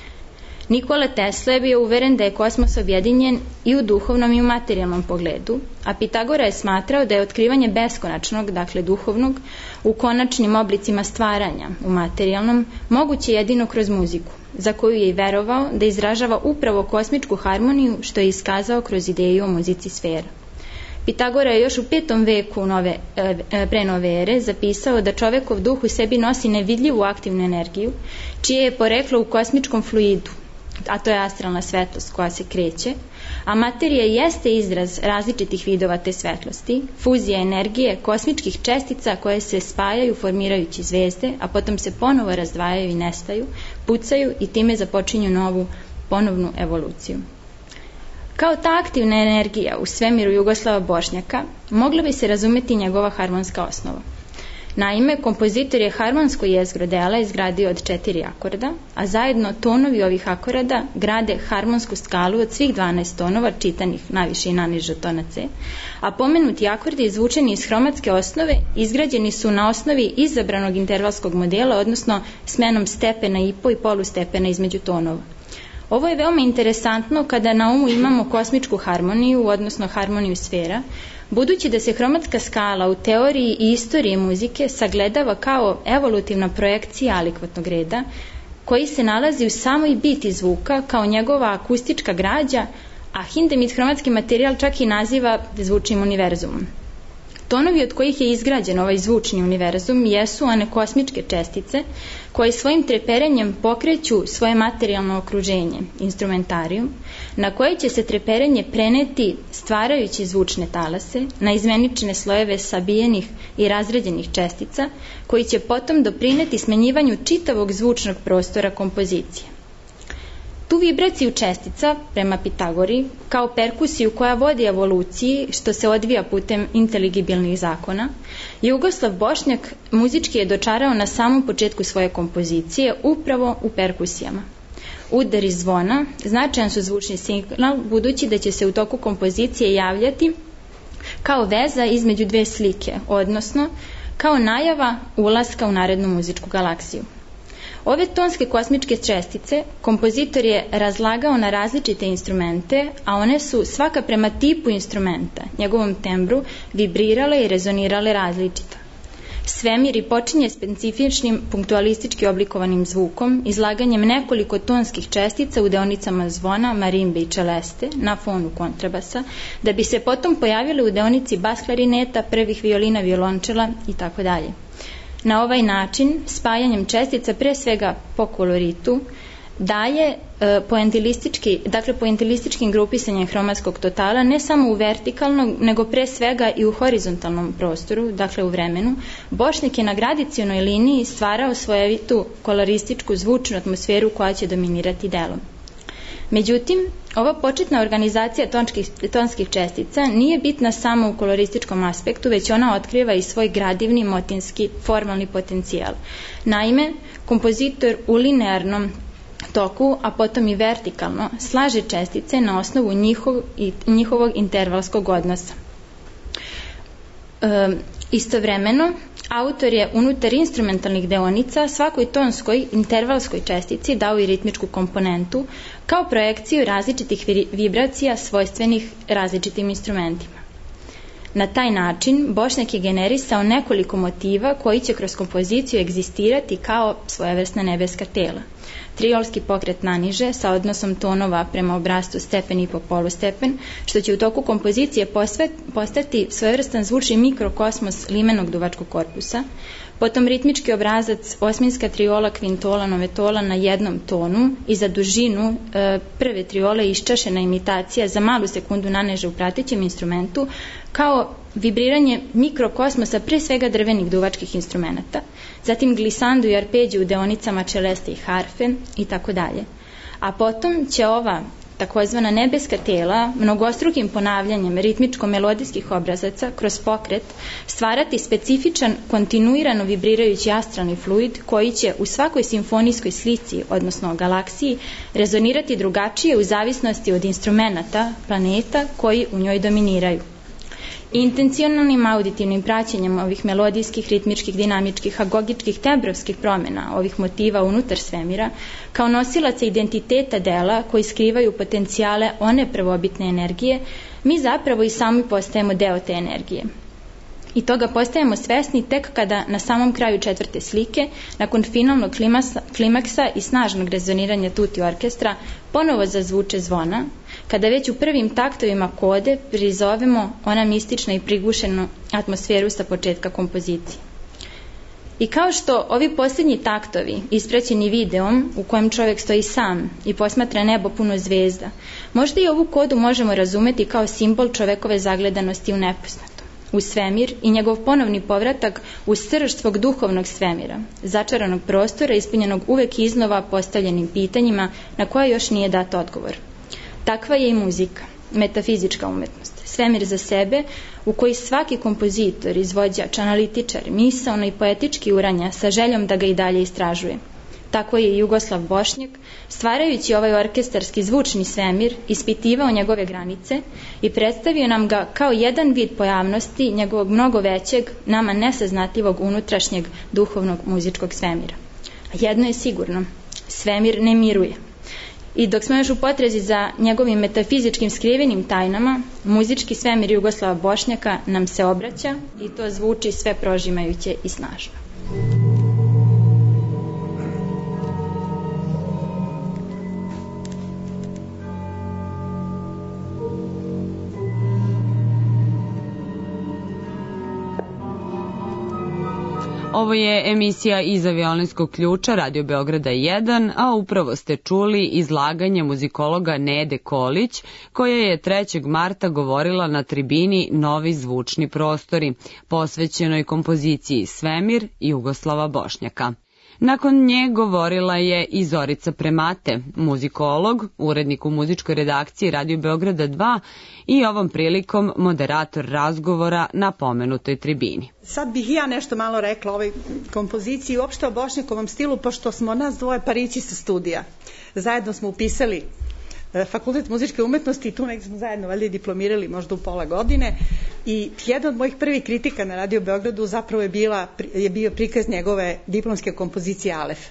Nikola Tesla je bio uveren da je kosmos objedinjen i u duhovnom i u materijalnom pogledu, a Pitagora je smatrao da je otkrivanje beskonačnog, dakle duhovnog, u konačnim oblicima stvaranja, u materijalnom, moguće jedino kroz muziku, za koju je i verovao da izražava upravo kosmičku harmoniju, što je iskazao kroz ideju o muzici sfera. Pitagora je još u petom veku nove, pre nove ere zapisao da čovekov duh u sebi nosi nevidljivu aktivnu energiju, čije je poreklo u kosmičkom fluidu, a to je astralna svetlost koja se kreće, a materija jeste izraz različitih vidova te svetlosti, fuzija energije kosmičkih čestica koje se spajaju formirajući zvezde, a potom se ponovo razdvajaju i nestaju, pucaju i time započinju novu ponovnu evoluciju. Kao ta aktivna energija u svemiru Jugoslava Bošnjaka mogla bi se razumeti njegova harmonska osnova. Naime, kompozitor je harmonsko jezgro dela izgradio od četiri akorda, a zajedno tonovi ovih akorda grade harmonsku skalu od svih dvanaest tonova čitanih naviše i naniže od tona C, a pomenuti akordi izvučeni iz hromatske osnove izgrađeni su na osnovi izabranog intervalskog modela, odnosno smenom stepena i po i polustepena između tonova. Ovo je veoma interesantno kada na umu imamo kosmičku harmoniju, odnosno harmoniju sfera, budući da se hromatska skala u teoriji i istoriji muzike sagledava kao evolutivna projekcija alikvatnog reda, koji se nalazi u samoj biti zvuka kao njegova akustička građa, a Hindemith hromatski materijal čak i naziva zvučnim univerzumom. Tonovi od kojih je izgrađen ovaj zvučni univerzum jesu one kosmičke čestice koje svojim treperenjem pokreću svoje materijalno okruženje, instrumentarijum, na koje će se treperenje preneti stvarajući zvučne talase na izmenične slojeve sabijenih i razređenih čestica, koji će potom doprineti smenjivanju čitavog zvučnog prostora kompozicije. Tu vibraciju čestica, prema Pitagori, kao perkusiju koja vodi evoluciji, što se odvija putem inteligibilnih zakona, Jugoslav Bošnjak muzički je dočarao na samom početku svoje kompozicije upravo u perkusijama. Udari zvona značajan su zvučni signal, budući da će se u toku kompozicije javljati kao veza između dve slike, odnosno kao najava ulaska u narednu muzičku galaksiju. Ove tonske kosmičke čestice kompozitor je razlagao na različite instrumente, a one su svaka prema tipu instrumenta, njegovom tembru, vibrirale i rezonirale različito. Svemir i počinje specifičnim punktualistički oblikovanim zvukom, izlaganjem nekoliko tonskih čestica u deonicama zvona, marimbe i čeleste na fonu kontrabasa, da bi se potom pojavile u deonici bas klarineta, prvih violina, violončela i tako dalje. Na ovaj način, spajanjem čestica pre svega po koloritu, daje e, poentilistički, dakle poentilističkim grupisanjem hromatskog totala ne samo u vertikalnom, nego pre svega i u horizontalnom prostoru, dakle u vremenu, Bošnjak je na gradicionoj liniji stvarao svojevitu kolorističku zvučnu atmosferu koja će dominirati delom. Međutim, ova početna organizacija tonskih, tonskih čestica nije bitna samo u kolorističkom aspektu, već ona otkriva i svoj gradivni, motinski, formalni potencijal. Naime, kompozitor u linearnom toku, a potom i vertikalno, slaže čestice na osnovu njihov, njihovog intervalskog odnosa. E, istovremeno, autor je unutar instrumentalnih deonica svakoj tonskoj intervalskoj čestici dao i ritmičku komponentu kao projekciju različitih vibracija svojstvenih različitim instrumentima. Na taj način Bošnjak je generisao nekoliko motiva koji će kroz kompoziciju egzistirati kao svojevrsna nebeska tela. Triolski pokret naniže sa odnosom tonova prema obrascu stepen i po polustepen, što će u toku kompozicije posvet, postati svojevrstan zvučni mikrokosmos limenog duvačkog korpusa, potom ritmički obrazac osminska triola, kvintola, novetola na jednom tonu i za dužinu e, prve triole iščašena imitacija za malu sekundu naneže u pratećem instrumentu, kao vibriranje mikrokosmosa pre svega drvenih duvačkih instrumenta, zatim glisandu i arpeđu u deonicama čeleste i harfe i tako dalje. A potom će ova takozvana nebeska tela mnogostrukim ponavljanjem ritmičko-melodijskih obrazaca kroz pokret stvarati specifičan kontinuirano vibrirajući astralni fluid koji će u svakoj simfonijskoj slici, odnosno galaksiji, rezonirati drugačije u zavisnosti od instrumenata, planeta koji u njoj dominiraju. Intencionalnim auditivnim praćenjem ovih melodijskih, ritmičkih, dinamičkih, agogičkih, tembrovskih promjena ovih motiva unutar svemira, kao nosilaca identiteta dela koji skrivaju potencijale one prvobitne energije, mi zapravo i sami postajemo deo te energije. I toga postajemo svesni tek kada na samom kraju četvrte slike, nakon finalnog klimaksa i snažnog rezoniranja tuti orkestra, ponovo zazvuče zvona, kada već u prvim taktovima kode prizovemo ona mistična i prigušenu atmosferu sa početka kompozicije. I kao što ovi posljednji taktovi, ispraćeni videom u kojem čovjek stoji sam i posmatra nebo puno zvezda, možda i ovu kodu možemo razumeti kao simbol čovekove zagledanosti u nepoznato, u svemir i njegov ponovni povratak u srž svog duhovnog svemira, začaranog prostora ispunjenog uvek iznova postavljenim pitanjima na koje još nije dat odgovor. Takva je i muzika, metafizička umetnost, svemir za sebe u koji svaki kompozitor, izvođač, analitičar, misaono i poetički uranja sa željom da ga i dalje istražuje. Tako je i Jugoslav Bošnjak, stvarajući ovaj orkestarski zvučni svemir, ispitivao njegove granice i predstavio nam ga kao jedan vid pojavnosti njegovog mnogo većeg, nama nesaznatljivog unutrašnjeg duhovnog muzičkog svemira. A jedno je sigurno, svemir ne miruje. I dok smo još u potrazi za njegovim metafizičkim skrivenim tajnama, muzički svemir Jugoslava Bošnjaka nam se obraća i to zvuči sve prožimajuće i snažno. Ovo je emisija Iza violinskog ključa Radio Beograda jedan, a upravo ste čuli izlaganje muzikologa Nede Kolić, koja je trećeg marta govorila na tribini Novi zvučni prostori, posvećenoj kompoziciji Svemir Jugoslava Bošnjaka. Nakon nje govorila je i Zorica Premate, muzikolog, urednik u muzičkoj redakciji Radio Beograda dva i ovom prilikom moderator razgovora na pomenutoj tribini. Sad bih ja nešto malo rekla o ovoj kompoziciji, uopšte o Bošnjakovom stilu, pošto smo nas dvoje parići sa studija. Zajedno smo upisali Fakultet muzičke umetnosti i tu negdje smo zajedno valjda diplomirali možda u pola godine i jedan od mojih prvih kritika na Radio Beogradu zapravo je, bila, je bio prikaz njegove diplomske kompozicije Alef.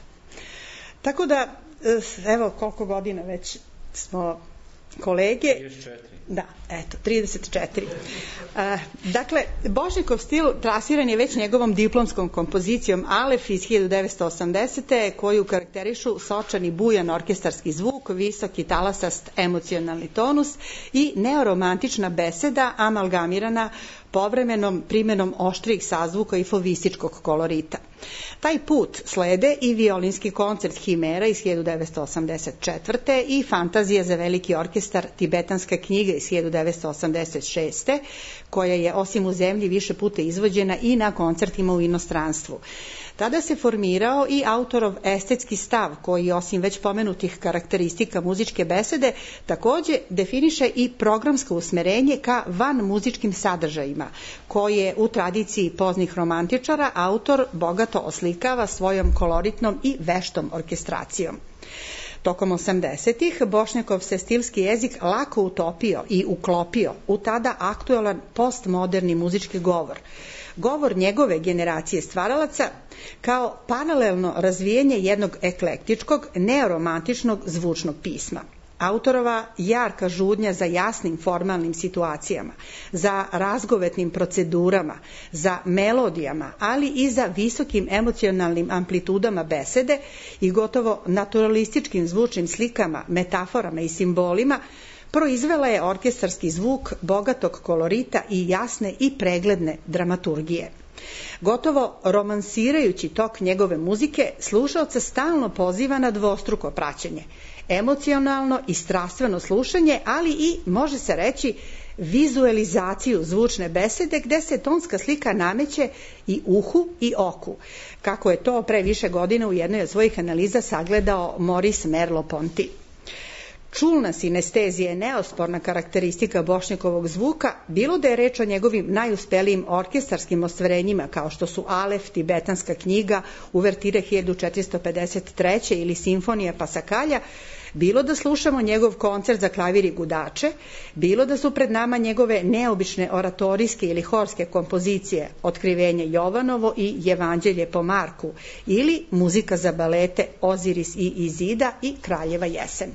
Tako da, evo koliko godina već smo kolege. trideset četiri. Da, eto, trideset četiri. Uh, dakle, Bošnjakov stil trasiran je već njegovom diplomskom kompozicijom Alef iz hiljadu devetsto osamdesete koju karakterišu sočan i bujan orkestarski zvuk, visoki talasast emocionalni tonus i neoromantična beseda amalgamirana povremenom primenom oštrih sazvuka i fovističkog kolorita. Taj put slede i violinski koncert Himera iz hiljadu devetsto osamdeset četvrte i Fantazija za veliki orkestar Tibetanska knjiga iz hiljadu devetsto osamdeset šeste koja je osim u zemlji više puta izvođena i na koncertima u inostranstvu. Tada se formirao i autorov estetski stav koji osim već pomenutih karakteristika muzičke besede takođe definiše i programsko usmerenje ka van muzičkim sadržajima koje u tradiciji poznih romantičara autor bogato oslikava svojom koloritnom i veštom orkestracijom. Tokom osamdesetih Bošnjakov se stilski jezik lako utopio i uklopio u tada aktualan postmoderni muzički govor. Govor njegove generacije stvaralaca kao paralelno razvijenje jednog eklektičkog, neoromantičnog zvučnog pisma. Autorova jarka žudnja za jasnim formalnim situacijama, za razgovetnim procedurama, za melodijama, ali i za visokim emocionalnim amplitudama besede i gotovo naturalističkim zvučnim slikama, metaforama i simbolima, proizvela je orkestarski zvuk bogatog kolorita i jasne i pregledne dramaturgije. Gotovo romansirajući tok njegove muzike, slušaoca stalno poziva na dvostruko praćenje, emocionalno i strastveno slušanje, ali i, može se reći, vizualizaciju zvučne besede gde se tonska slika nameće i uhu i oku, kako je to pre više godina u jednoj od svojih analiza sagledao Maurice Merleau-Ponty. Čulna sinestezija je neosporna karakteristika Bošnjakovog zvuka, bilo da je reč o njegovim najuspelijim orkestarskim ostvarenjima kao što su Alef, Tibetanska knjiga, uvertire hiljadu četiristo pedeset treće ili Simfonija Pasakalja, bilo da slušamo njegov koncert za klavir i gudače, bilo da su pred nama njegove neobične oratorijske ili horske kompozicije Otkrivenje Jovanovo i Evanđelje po Marku ili muzika za balete Oziris i Izida i Kraljeva jesen.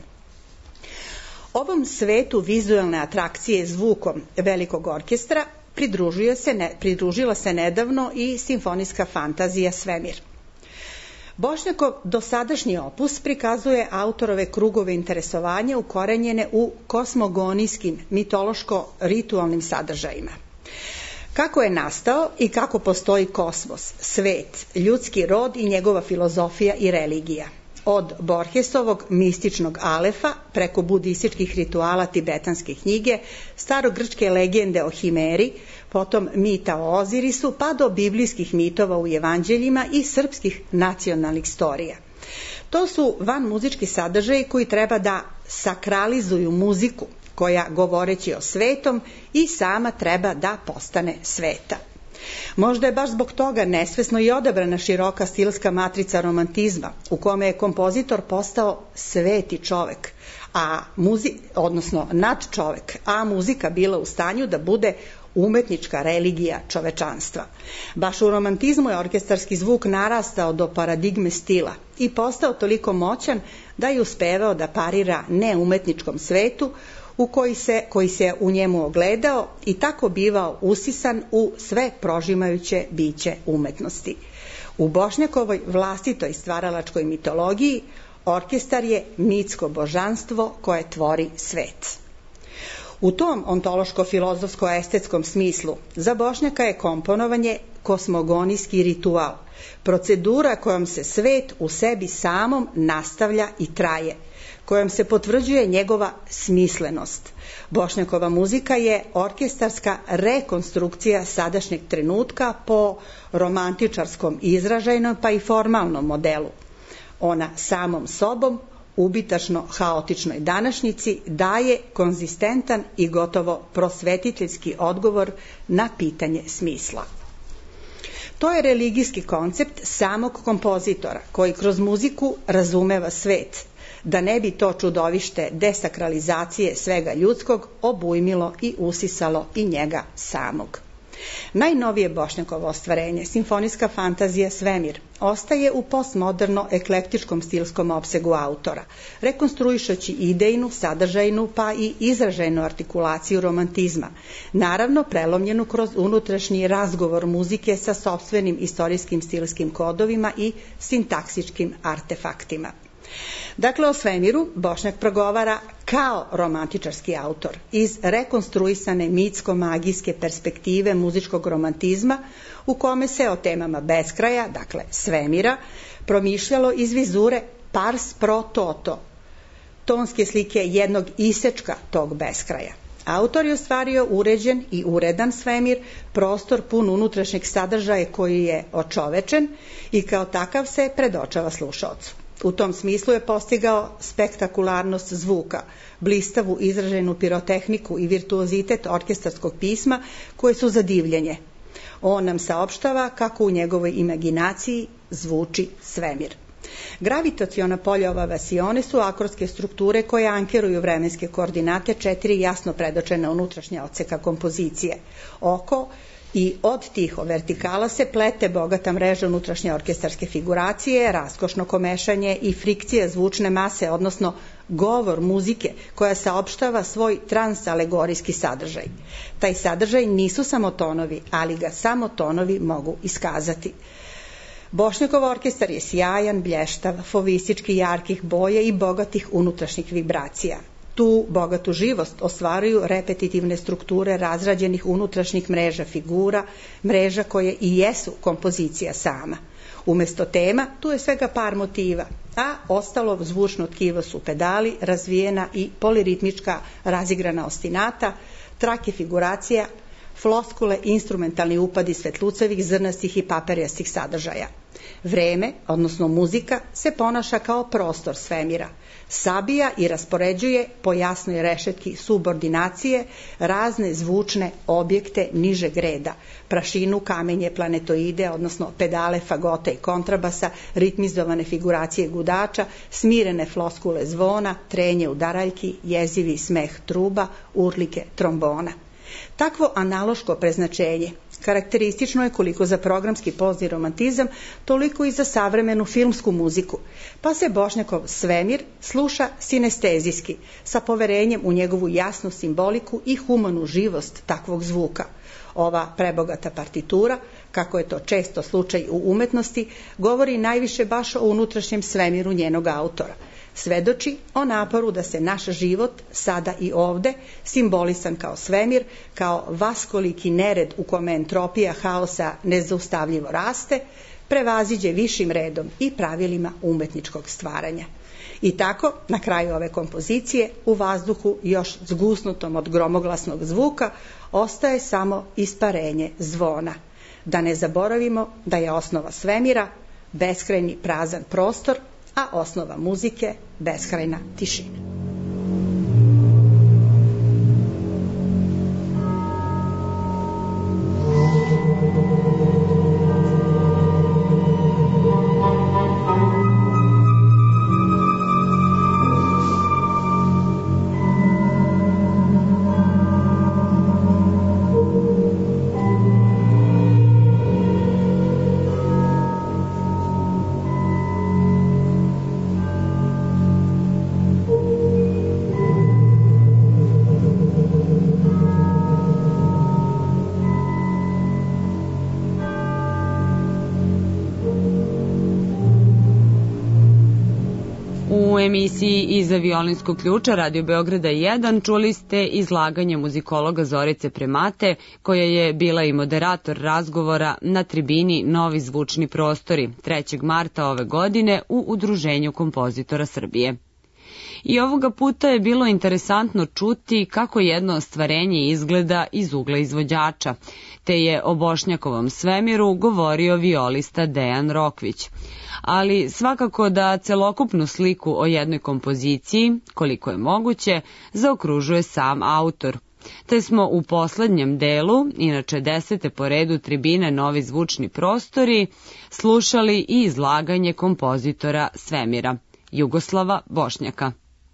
Ovom svetu vizualne atrakcije zvukom velikog orkestra pridružila se, ne, pridružila se nedavno i simfonijska fantazija Svemir. Bošnjakov dosadašnji opus prikazuje autorove krugove interesovanja ukorenjene u kosmogonijskim, mitološko-ritualnim sadržajima. Kako je nastao i kako postoji kosmos, svet, ljudski rod i njegova filozofija i religija. Od Borgesovog mističnog Alefa preko budističkih rituala tibetanske knjige, starogrčke legende o Himeri, potom mita o Ozirisu, pa do biblijskih mitova u evanđeljima i srpskih nacionalnih storija. To su van muzički sadržaji koji treba da sakralizuju muziku, koja, govoreći o svetom, i sama treba da postane sveta. Možda je baš zbog toga nesvesno i odabrana široka stilska matrica romantizma, u kome je kompozitor postao sveti čovek, a muzi, odnosno nad čovek, a muzika bila u stanju da bude umetnička religija čovečanstva. Baš u romantizmu je orkestarski zvuk narastao do paradigme stila i postao toliko moćan da je uspevao da parira neumetničkom svetu, u koji se, koji se u njemu ogledao i tako bivao usisan u sve prožimajuće biće umetnosti. U Bošnjakovoj vlastitoj stvaralačkoj mitologiji orkestar je mitsko božanstvo koje tvori svet. U tom ontološko-filozofsko-estetskom smislu za Bošnjaka je komponovanje kosmogonijski ritual, procedura kojom se svet u sebi samom nastavlja i traje, kojom se potvrđuje njegova smislenost. Bošnjakova muzika je orkestarska rekonstrukcija sadašnjeg trenutka po romantičarskom izražajnom pa i formalnom modelu. Ona samom sobom, ubitačno haotičnoj današnjici, daje konzistentan i gotovo prosvetiteljski odgovor na pitanje smisla. To je religijski koncept samog kompozitora koji kroz muziku razumeva svet, da ne bi to čudovište desakralizacije svega ljudskog obujmilo i usisalo i njega samog. Najnovije Bošnjakovo ostvarenje, simfonijska fantazija Svemir, ostaje u postmoderno eklektičkom stilskom opsegu autora, rekonstruišući idejnu, sadržajnu pa i izražajnu artikulaciju romantizma, naravno prelomljenu kroz unutrašnji razgovor muzike sa sopstvenim istorijskim stilskim kodovima i sintaksičkim artefaktima. Dakle, o Svemiru Bošnjak progovara kao romantičarski autor iz rekonstruisane mitsko-magijske perspektive muzičkog romantizma u kome se o temama beskraja, dakle svemira, promišljalo iz vizure pars pro toto, tonske slike jednog isečka tog beskraja. Autor je ostvario uređen i uredan svemir, prostor pun unutrašnjeg sadržaja koji je očovečen i kao takav se predočava slušaocu. U tom smislu je postigao spektakularnost zvuka, blistavu izraženu pirotehniku i virtuozitet orkestarskog pisma koje su za divljenje. On nam saopštava kako u njegovoj imaginaciji zvuči svemir. Gravitaciona polja ova vasione su akordske strukture koje ankeruju vremenske koordinate četiri jasno predočene unutrašnja odseka kompozicije. Oko i od tih vertikala se plete bogata mreža unutrašnje orkestarske figuracije, raskošno komešanje i frikcija zvučne mase, odnosno govor muzike koja saopštava svoj transalegorijski sadržaj. Taj sadržaj nisu samo tonovi, ali ga samo tonovi mogu iskazati. Bošnjakov orkestar je sjajan, blještav, fovistički jarkih boja i bogatih unutrašnjih vibracija. Tu bogatu živost ostvaruju repetitivne strukture razrađenih unutrašnjih mreža figura, mreža koje i jesu kompozicija sama. Umesto tema, tu je svega par motiva, a ostalo zvučno tkivo su pedali, razvijena i poliritmička razigrana ostinata, trake figuracija, floskule, instrumentalni upadi svetlucevih, zrnastih i paperjastih sadržaja. Vreme, odnosno muzika, se ponaša kao prostor svemira. Sabija i raspoređuje po jasnoj rešetki subordinacije razne zvučne objekte nižeg reda, prašinu, kamenje, planetoide, odnosno pedale, fagote i kontrabasa, ritmizovane figuracije gudača, smirene floskule zvona, trenje udaraljki, jezivi smeh truba, urlike trombona. Takvo analoško preznačenje karakteristično je koliko za programski pozni romantizam, toliko i za savremenu filmsku muziku, pa se Bošnjakov svemir sluša sinestezijski, sa poverenjem u njegovu jasnu simboliku i humanu živost takvog zvuka. Ova prebogata partitura kako je to često slučaj u umetnosti, govori najviše baš o unutrašnjem svemiru njenog autora. Svedoči o naporu da se naš život, sada i ovde, simbolisan kao svemir, kao vaskoliki nered u kome entropija haosa nezaustavljivo raste, prevaziđe višim redom i pravilima umetničkog stvaranja. I tako, na kraju ove kompozicije, u vazduhu još zgusnutom od gromoglasnog zvuka, ostaje samo isparenje zvona. Da ne zaboravimo da je osnova svemira beskrajni prazan prostor, a osnova muzike beskrajna tišina. U emisiji Iza violinskog ključa Radio Beograda jedan čuli ste izlaganje muzikologa Zorice Premate, koja je bila i moderator razgovora na tribini Novi zvučni prostori trećeg marta ove godine u Udruženju kompozitora Srbije. I ovoga puta je bilo interesantno čuti kako jedno ostvarenje izgleda iz ugla izvođača, te je o Bošnjakovom svemiru govorio violista Dejan Rokvić. Ali svakako da celokupnu sliku o jednoj kompoziciji, koliko je moguće, zaokružuje sam autor. Te smo u poslednjem delu, inače desete po redu tribine Novi zvučni prostori, slušali i izlaganje kompozitora svemira, Jugoslava Bošnjaka.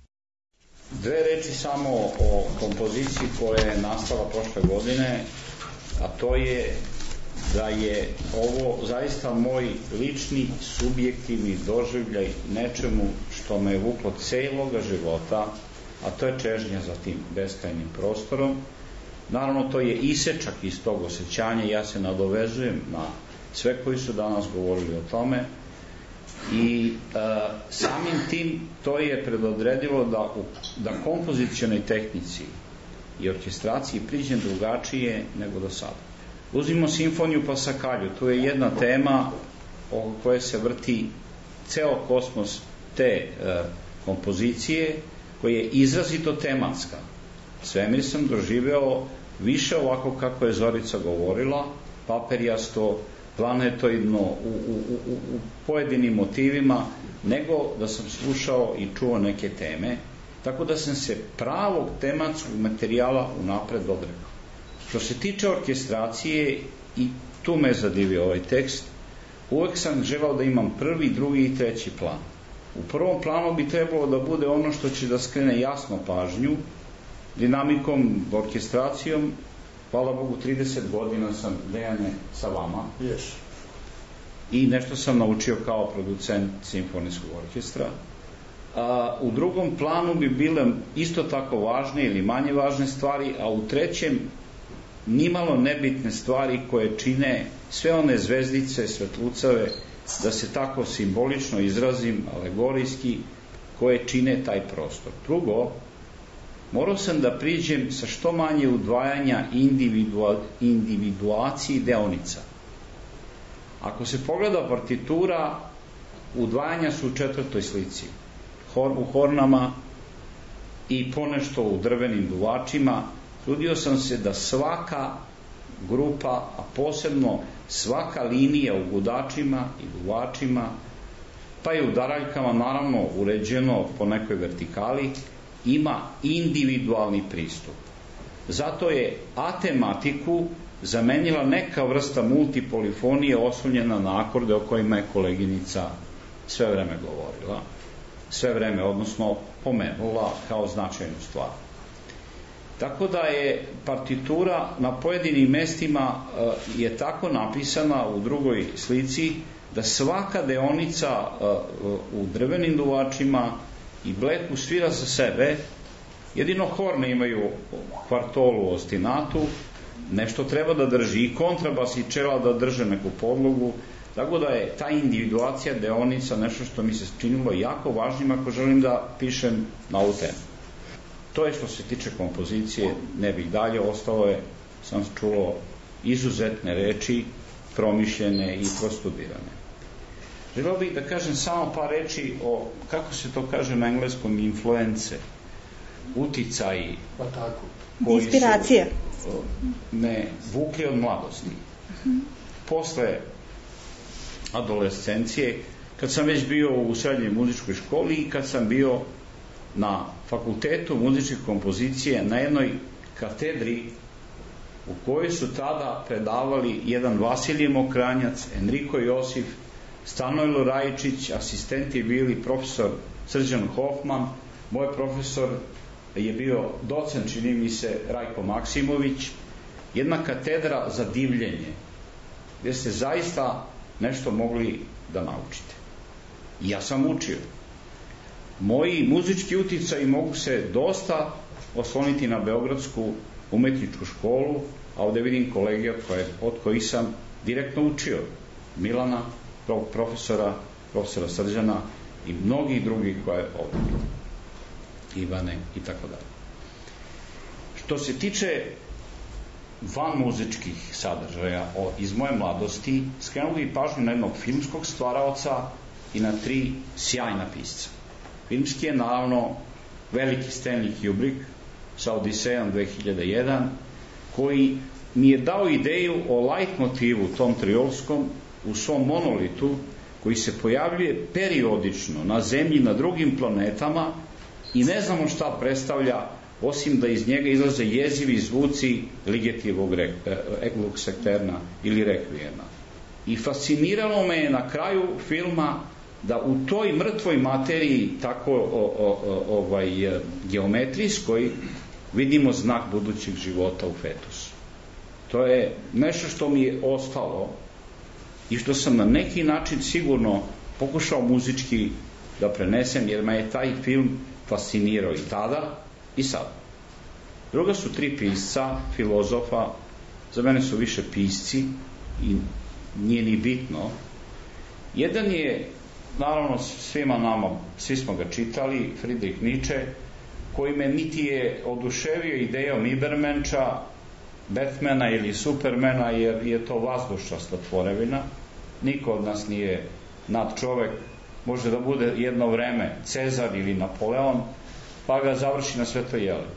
Dve reči samo o kompoziciji koja je nastala prošle godine, a to je da je ovo zaista moj lični, subjektivni doživljaj nečemu što me je vuklo celoga života, a to je čežnja za tim beskrajnim prostorom. Naravno, to je isečak iz tog osjećanja, ja se nadovezujem na sve koji su danas govorili o tome i e, samim tim to je predodredilo da, u, da kompozicionoj tehnici i orkestraciji priđem drugačije nego do sada. Uzmimo simfoniju Pasakalju, tu je jedna tema oko koje se vrti ceo kosmos te e, kompozicije, koja je izrazito tematska. Svemir sam doživeo više ovako kako je Zorica govorila, paperijasto, planetoidno, u, u, u, u pojedinim motivima, nego da sam slušao i čuo neke teme, tako da sam se pravog tematskog materijala unapred odrekao. Što se tiče orkestracije, i tu me zadivio ovaj tekst, uvek sam želao da imam prvi, drugi i treći plan. U prvom planu bi trebalo da bude ono što će da skrene jasno pažnju, dinamikom, orkestracijom. Hvala Bogu, trideset godina sam, Dejane, sa vama. Yes. I nešto sam naučio kao producent simfonijskog orkestra. A, u drugom planu bi bile isto tako važne ili manje važne stvari, a u trećem nimalo nebitne stvari koje čine sve one zvezdice, svetlucave, da se tako simbolično izrazim, alegorijski, koje čine taj prostor. Drugo, morao sam da priđem sa što manje udvajanja individua, individuaciji deonica. Ako se pogleda partitura, udvajanja su u četvrtoj slici. Hor, u hornama i ponešto u drvenim duvačima. Trudio sam se da svaka grupa, a posebno svaka linija u gudačima i duvačima, pa i u daraljkama, naravno uređeno po nekoj vertikali, ima individualni pristup. Zato je atematiku zamenila neka vrsta multipolifonije oslonjena na akorde o kojima je koleginica sve vreme govorila, sve vreme, odnosno pomenula kao značajnu stvar. Tako da je partitura na pojedinim mestima je tako napisana u drugoj slici da svaka deonica u drvenim duvačima i bleku svira za sebe, jedino horne imaju kvartolu ostinatu nešto treba da drži, i kontrabas i čela da drže neku podlogu, tako da je ta individuacija deonica nešto što mi se činilo jako važnim ako želim da pišem na ovu temu. To je što se tiče kompozicije, ne bih dalje, ostalo je, sam čuo, izuzetne reči, promišljene i prostudirane. Želeo bih da kažem samo par reči o, kako se to kaže na engleskom, influence, uticaji, koji inspiracije su me vukli od mladosti. Posle adolescencije, kad sam već bio u srednjoj muzičkoj školi i kad sam bio na fakultetu muzičke kompozicije na jednoj katedri u kojoj su tada predavali jedan Vasilije Mokranjac, Enriko Josif, Stanojlo Rajičić, asistenti bili profesor Srđan Hoffman, moj profesor je bio docent, čini mi se, Rajko Maksimović, jedna katedra za divljenje, gdje ste zaista nešto mogli da naučite. I ja sam učio. Moji muzički uticaji mogu se dosta osloniti na Beogradsku umetničku školu, a ovde vidim kolege koje, od kojih sam direktno učio. Milana, profesora, profesora Srđana i mnogih drugih koje ovde vidim. Ivane i tako dalje. Što se tiče van muzičkih sadržaja o, iz moje mladosti, skrenuo bih pažnju na jednog filmskog stvaraoca i na tri sjajna pisca. Filmski je naravno veliki Stanley Kubrick sa Odisejom dve hiljade jedan, koji mi je dao ideju o leitmotivu tom triolskom u svom monolitu, koji se pojavljuje periodično na Zemlji, na drugim planetama i ne znamo šta predstavlja, osim da iz njega izlaze jezivi zvuci Ligetijevog Egluk Sekterna ili Rekvijema. I fasciniralo me je na kraju filma da u toj mrtvoj materiji, tako o, o, o, ovaj, geometrijskoj, vidimo znak budućeg života u fetusu. To je nešto što mi je ostalo i što sam na neki način sigurno pokušao muzički da prenesem, jer me je taj film fascinirao i tada i sada. Druga su tri pisca, filozofa, za mene su više pisci i nije ni bitno. Jedan je, naravno svima nama, svi smo ga čitali, Friedrich Nietzsche, koji me niti je oduševio idejom Ibermenča, Batmana ili Supermana, jer je to vazdušasta tvorevina. Niko od nas nije nad čovek, može da bude jedno vreme Cezar ili Napoleon, pa ga završi na Svetoj Jeleni.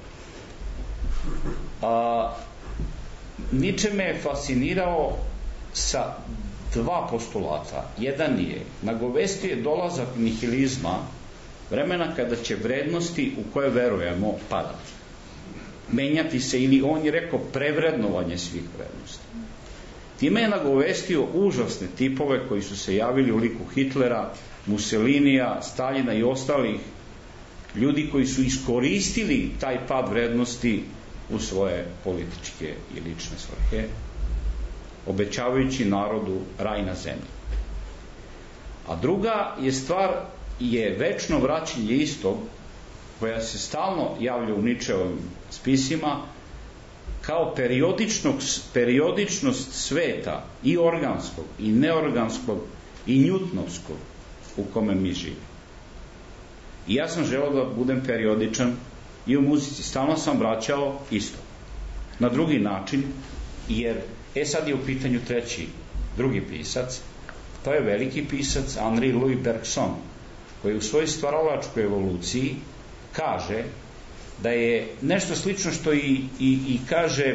A, Nietzsche me je fascinirao sa dva postulata. Jedan je, nagovestio je dolazak nihilizma, vremena kada će vrednosti u koje verujemo padati. Menjati se, ili on je rekao prevrednovanje svih vrednosti. Time je nagovestio užasne tipove koji su se javili u liku Hitlera, Mussolinija, Staljina i ostalih ljudi koji su iskoristili taj pad vrednosti u svoje političke i lične svrhe, obećavajući narodu raj na zemlji. A druga je stvar, je večno vraćanje istog, koja se stalno javlja u Nietzscheovim spisima, kao periodičnost sveta, i organskog, i neorganskog, i njutnovskog, u kome mi živimo. I ja sam želeo da budem periodičan i u muzici. Stalno sam vraćao isto. Na drugi način, jer, e sad je u pitanju treći, drugi pisac, to je veliki pisac Henri Louis Bergson, koji u svojoj stvaralačkoj evoluciji kaže da je nešto slično što i, i, i kaže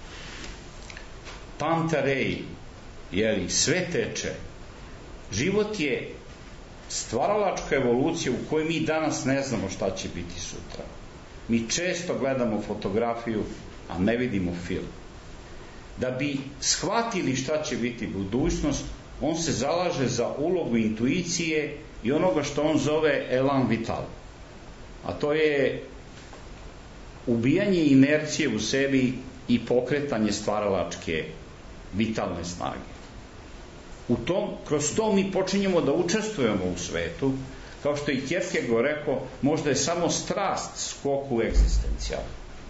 Pantarei, jeli, sve teče. Život je stvaralačka evolucija u kojoj mi danas ne znamo šta će biti sutra. Mi često gledamo fotografiju, a ne vidimo film. Da bi shvatili šta će biti budućnost, on se zalaže za ulogu intuicije i onoga što on zove elan vital. A to je ubijanje inercije u sebi i pokretanje stvaralačke vitalne snage. U tom, kroz to mi počinjemo da učestvujemo u svetu, kao što i Kierkegaard rekao, možda je samo strast skok u egzistencijalno.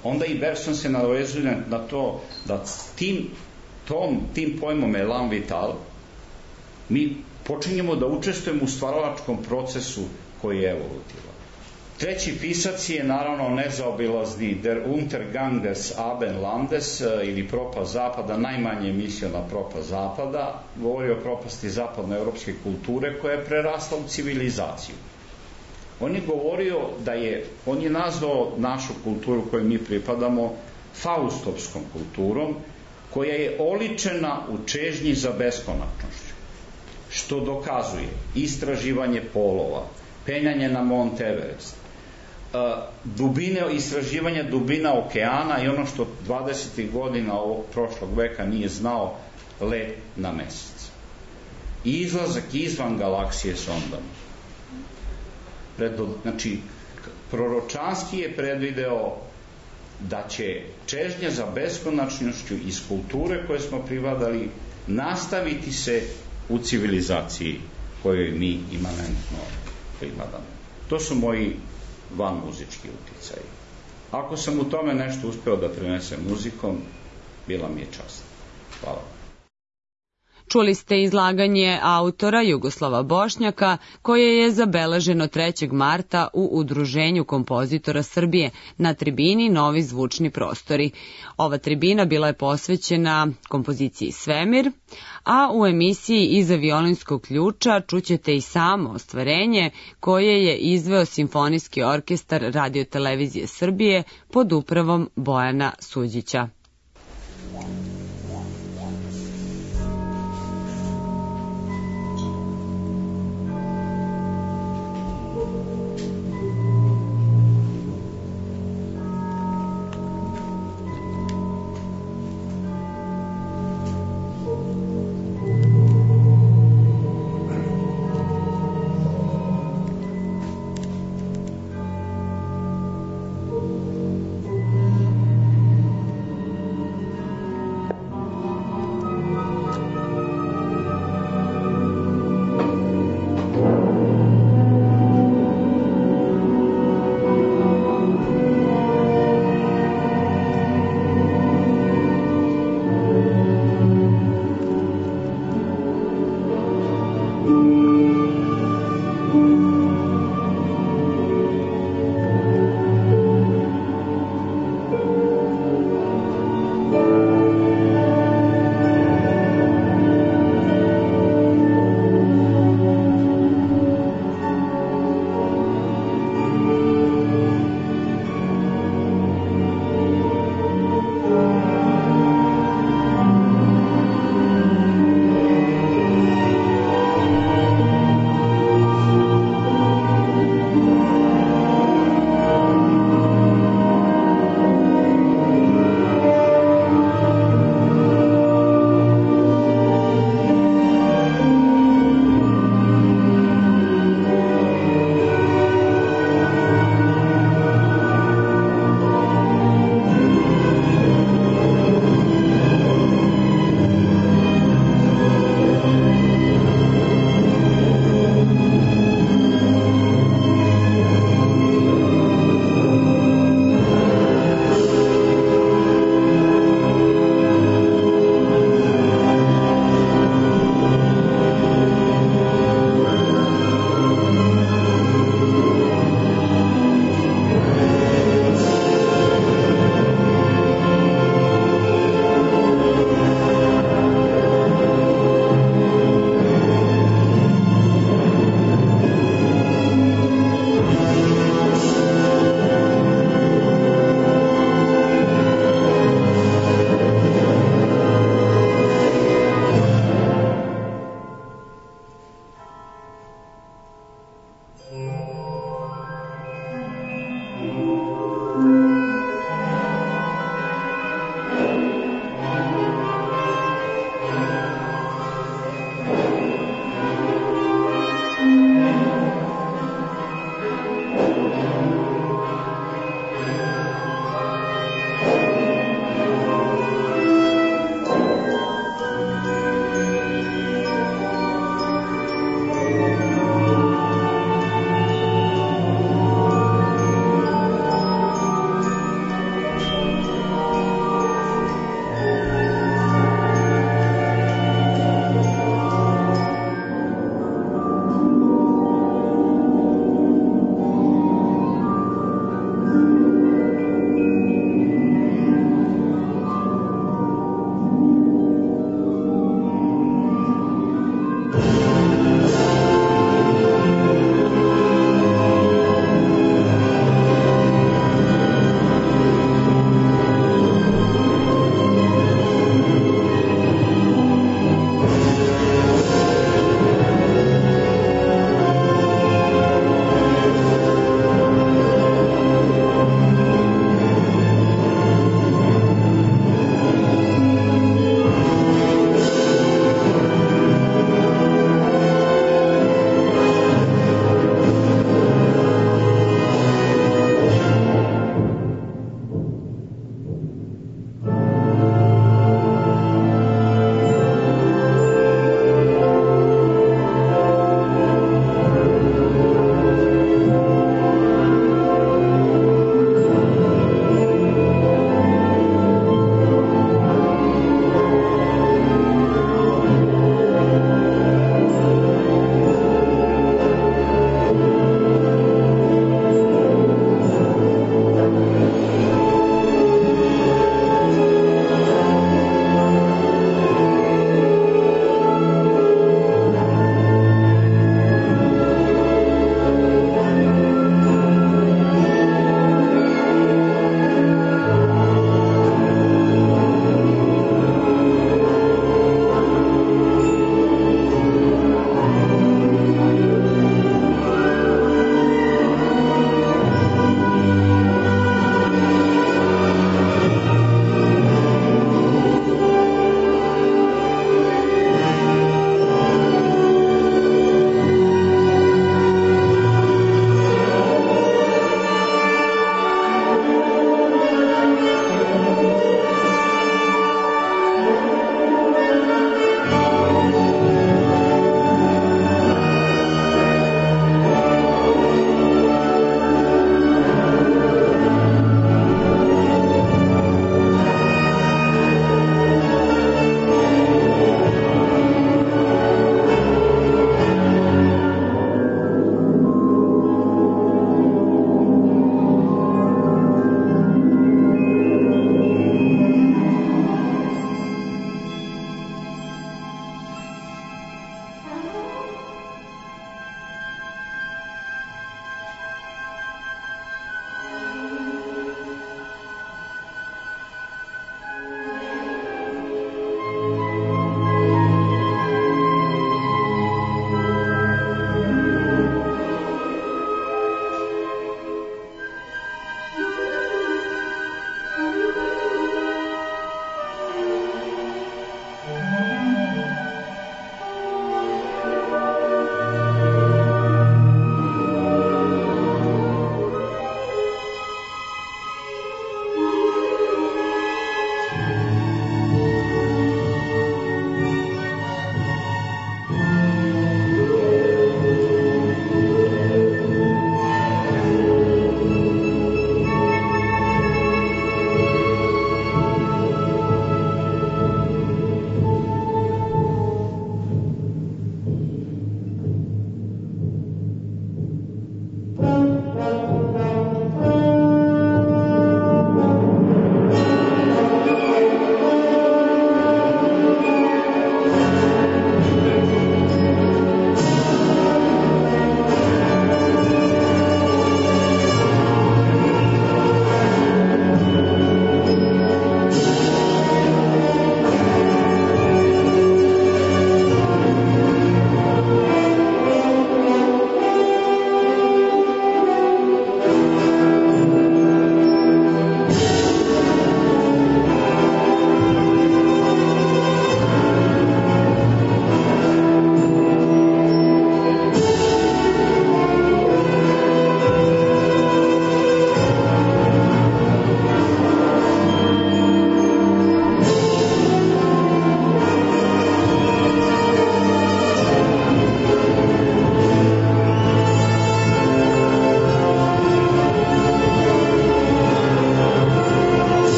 onda i Bergson se nadovezuje na to da tim, tom, tim pojmom elan vital mi počinjemo da učestvujemo u stvaralačkom procesu koji je evolutivan. Treći pisac je naravno nezaobilazni Der Untergang des Abendlandes ili propast zapada, najmanje emisiona propast zapada, govori o propasti zapadnoevropske kulture koja je prerasla u civilizaciju. On je govorio da je, on je nazvao našu kulturu koju mi pripadamo faustovskom kulturom, koja je oličena u čežnji za beskonačnošću, što dokazuje istraživanje polova, penjanje na Mont Everest, dubine, istraživanja dubina okeana i ono što dvadesetih godina ovog prošlog veka nije znao, let na mesec. I izlazak izvan galaksije sondama. Predo, znači, proročanski je predvideo da će čežnja za beskonačnošću iz kulture koje smo privadali nastaviti se u civilizaciji kojoj mi imanentno pripadamo. To su moji van muzički uticaji. Ako sam u tome nešto uspeo da prenesem muzikom, bila mi je čast. Hvala. Čuli ste izlaganje autora Jugoslava Bošnjaka koje je zabeleženo trećeg marta u Udruženju kompozitora Srbije na tribini Novi zvučni prostori. Ova tribina bila je posvećena kompoziciji Svemir, a u emisiji Iza violinskog ključa čućete i samo ostvarenje koje je izveo Simfonijski orkestar Radio-televizije Srbije pod upravom Bojana Suđića.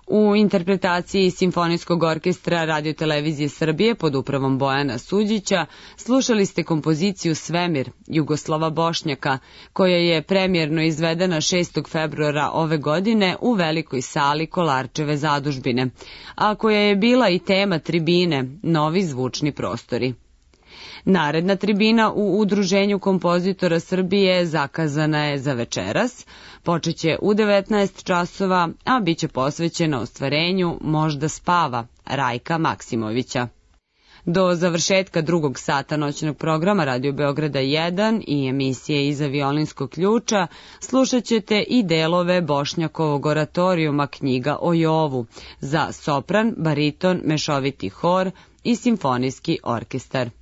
U interpretaciji Simfonijskog orkestra Radio-televizije Srbije pod upravom Bojana Suđića slušali ste kompoziciju Svemir Jugoslava Bošnjaka, koja je premijerno izvedena šestog februara ove godine u velikoj sali Kolarčeve zadužbine, a koja je bila i tema tribine Novi zvučni prostori. Naredna tribina u Udruženju kompozitora Srbije zakazana je za večeras, počeće u devetnaest časova, a bit će posvećena ostvarenju Možda spava Rajka Maksimovića. Do završetka drugog sata noćnog programa Radio Beograda jedan i emisije Iza violinskog ključa slušat ćete i delove Bošnjakovog oratorijuma Knjiga o Jovu za sopran, bariton, mešoviti hor i simfonijski orkestar.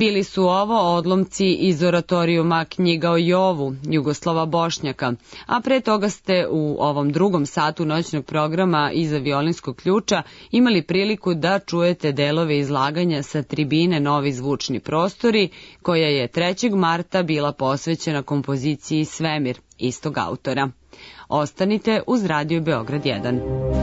Bili su ovo odlomci iz oratorijuma Knjiga o Jovu, Jugoslava Bošnjaka, a pre toga ste u ovom drugom satu noćnog programa Iza violinskog ključa imali priliku da čujete delove izlaganja sa tribine Novi zvučni prostori, koja je trećeg marta bila posvećena kompoziciji Svemir, istog autora. Ostanite uz Radio Beograd jedan.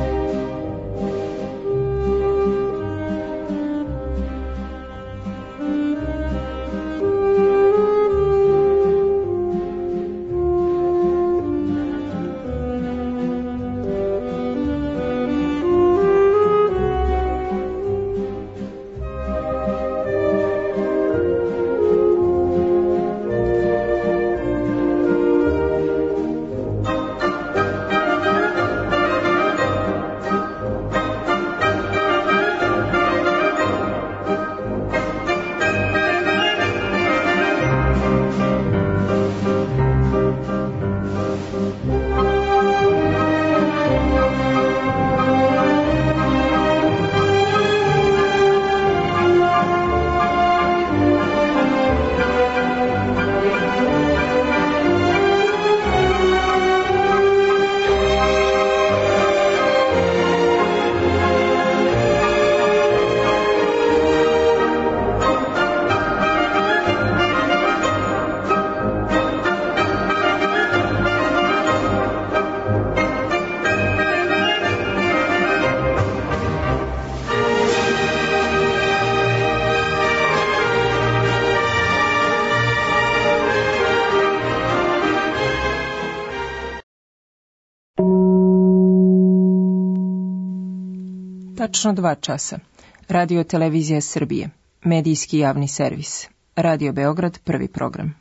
Tačno dva časa. Radio Televizija Srbije. Medijski javni servis. Radio Beograd, prvi program.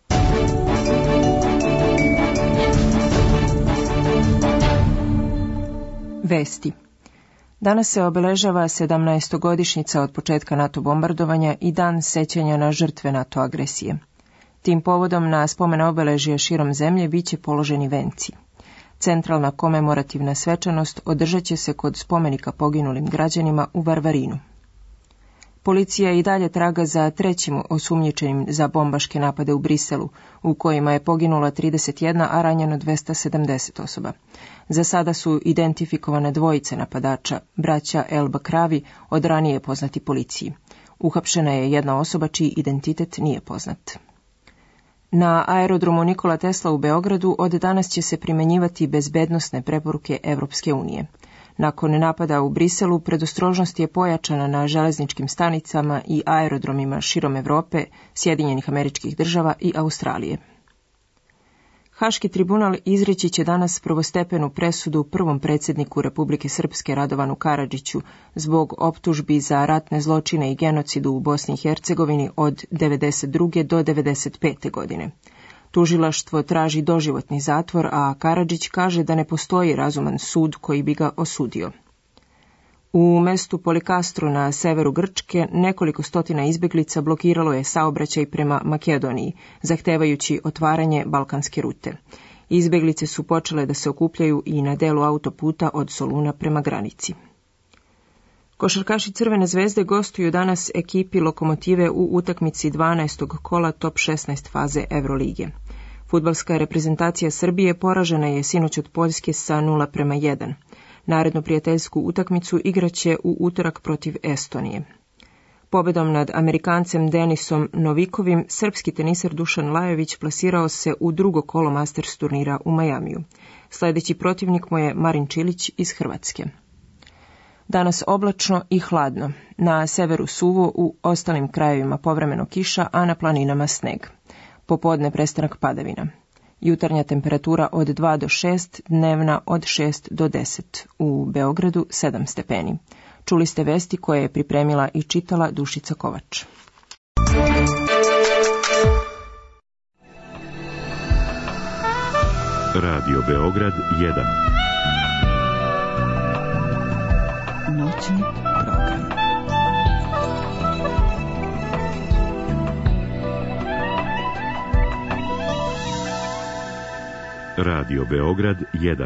Vesti. Danas se obeležava sedamnaestogodišnjica od početka NATO bombardovanja i dan sećanja na žrtve NATO agresije. Tim povodom na spomen obeležja širom zemlje biće položeni venci. Centralna komemorativna svečanost održat će se kod spomenika poginulim građanima u Varvarinu. Policija i dalje traga za trećim osumnjičenim za bombaške napade u Briselu, u kojima je poginula trideset jedna, a ranjeno dvesta sedamdeset osoba. Za sada su identifikovane dvojice napadača, braća El Bakravi, od ranije poznati policiji. Uhapšena je jedna osoba čiji identitet nije poznat. Na aerodromu Nikola Tesla u Beogradu od danas će se primenjivati bezbednosne preporuke Evropske unije. Nakon napada u Briselu, predostrožnost je pojačana na železničkim stanicama i aerodromima širom Evrope, Sjedinjenih Američkih Država i Australije. Haški tribunal izreći će danas prvostepenu presudu prvom predsjedniku Republike Srpske Radovanu Karadžiću zbog optužbi za ratne zločine i genocidu u Bosni i Hercegovini od devedeset druge do devedeset pete godine. Tužilaštvo traži doživotni zatvor, a Karadžić kaže da ne postoji razuman sud koji bi ga osudio. U mestu Polikastro na severu Grčke nekoliko stotina izbjeglica blokiralo je saobraćaj prema Makedoniji, zahtevajući otvaranje balkanske rute. Izbjeglice su počele da se okupljaju i na delu autoputa od Soluna prema granici. Košarkaši Crvene zvezde gostuju danas ekipi Lokomotive u utakmici dvanaestog kola top šesnaest faze Evrolige. Fudbalska reprezentacija Srbije poražena je sinoć od Poljske sa nula prema jedan. Narednu prijateljsku utakmicu igraće u utorak protiv Estonije. Pobedom nad Amerikancem Denisom Novikovim, srpski teniser Dušan Lajović plasirao se u drugo kolo Masters turnira u Majamiju. Sljedeći protivnik mu je Marin Čilić iz Hrvatske. Danas oblačno i hladno. Na severu suvo, u ostalim krajevima povremeno kiša, a na planinama sneg. Popodne prestanak padavina. Jutarnja temperatura od dva do šest, dnevna od šest do deset. U Beogradu sedam stepeni. Čuli ste vesti koje je pripremila i čitala Dušica Kovač. Radio Beograd jedan. Noćni program. Radio Beograd jedan.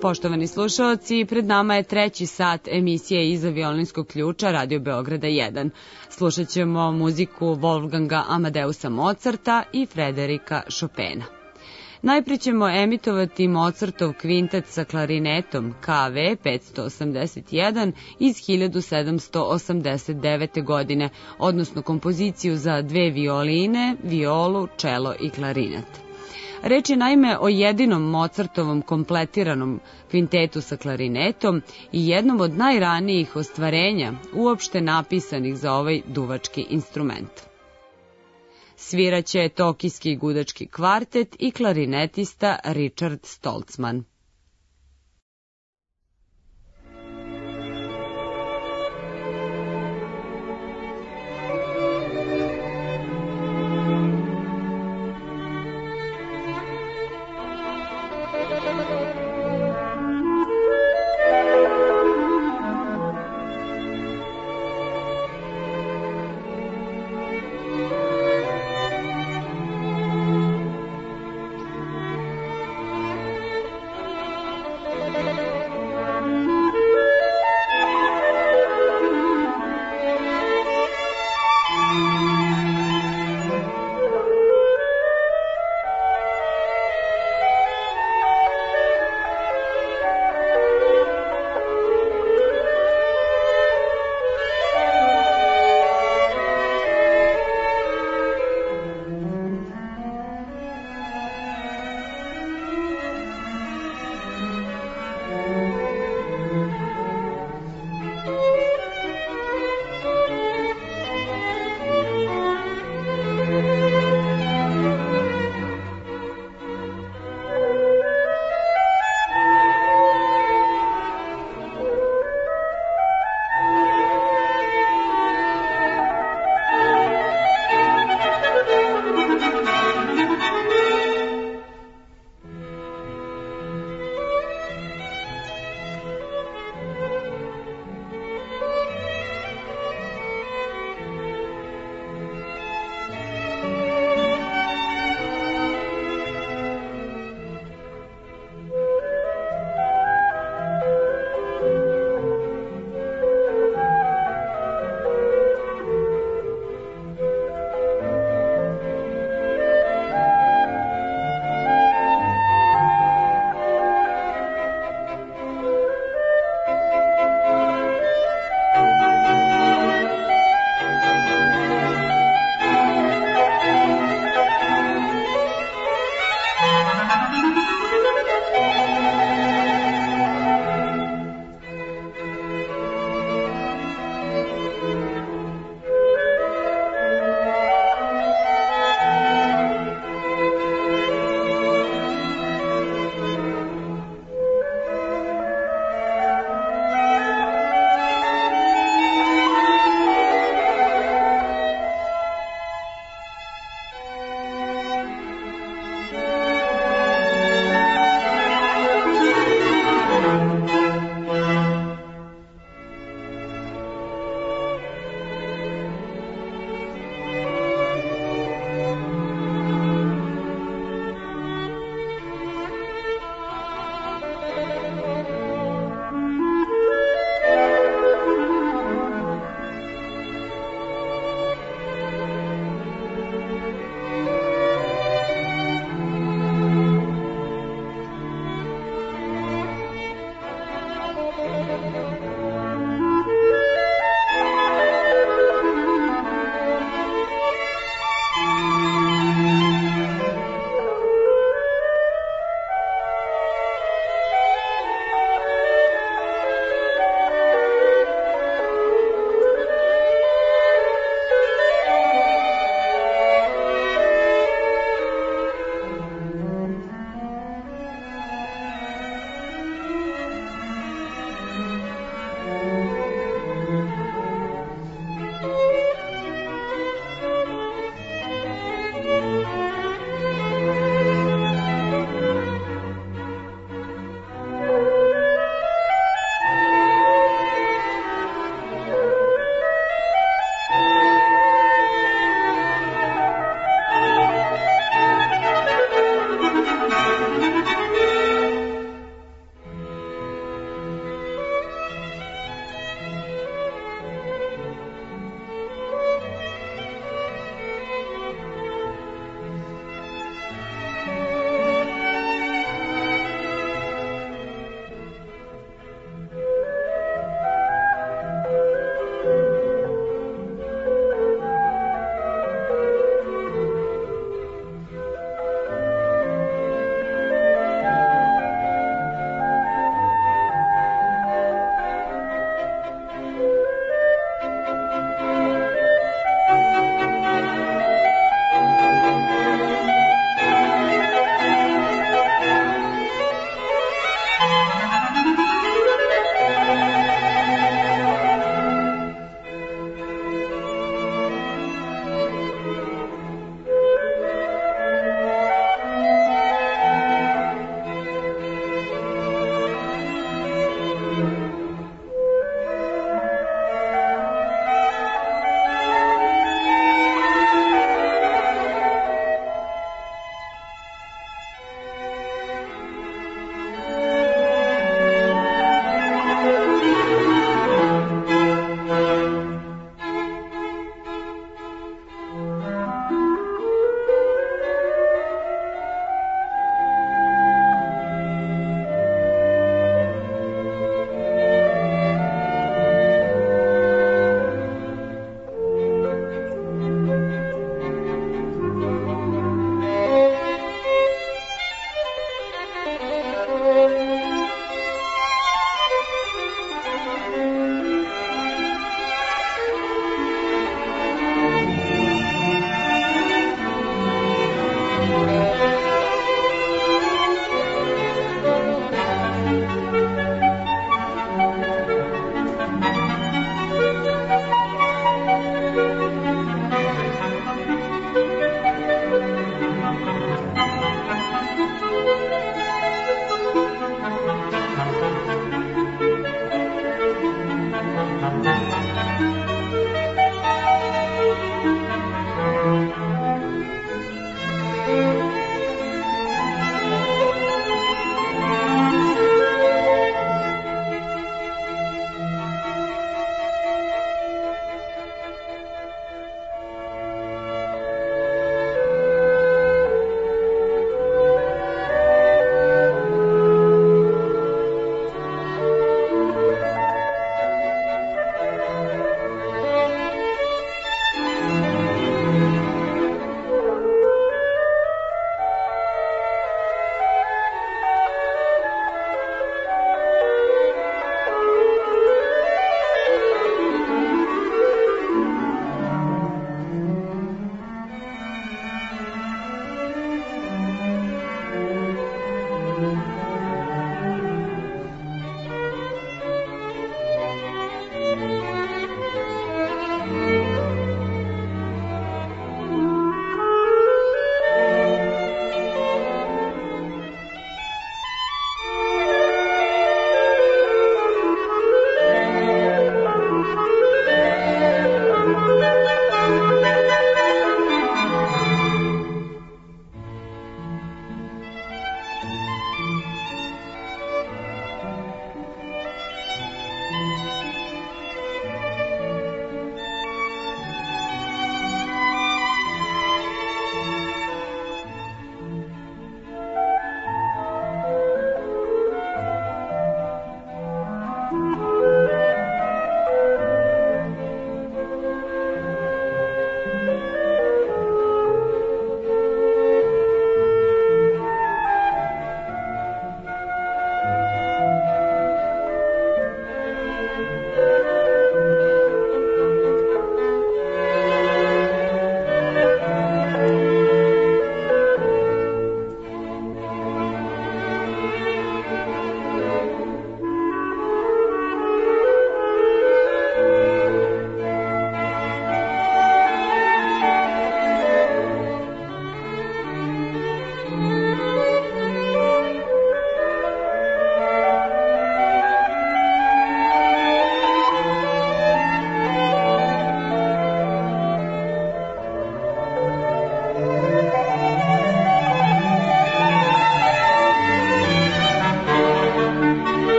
Poštovani slušalci, pred nama je treći sat emisije Iza violinskog ključa Radio Beograda jedan. Slušat ćemo muziku Wolfganga Amadeusa Mozarta i Frederika Chopina. Najprije ćemo emitovati Mozartov kvintet sa klarinetom K V petsto osamdeset jedan iz hiljadu sedamsto osamdeset devete. godine, odnosno kompoziciju za dve violine, violu, čelo i klarinet. Reč je naime o jedinom Mozartovom kompletiranom kvintetu sa klarinetom i jednom od najranijih ostvarenja uopšte napisanih za ovaj duvački instrument. Sviraće tokijski gudački kvartet i klarinetista Richard Stoltzman.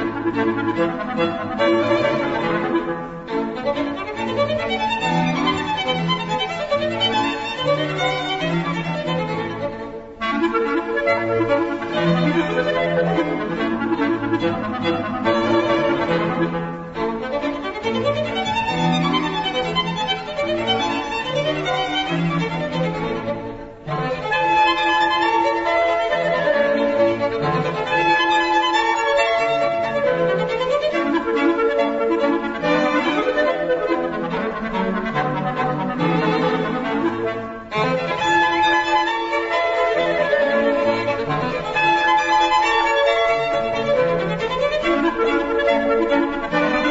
Thank you.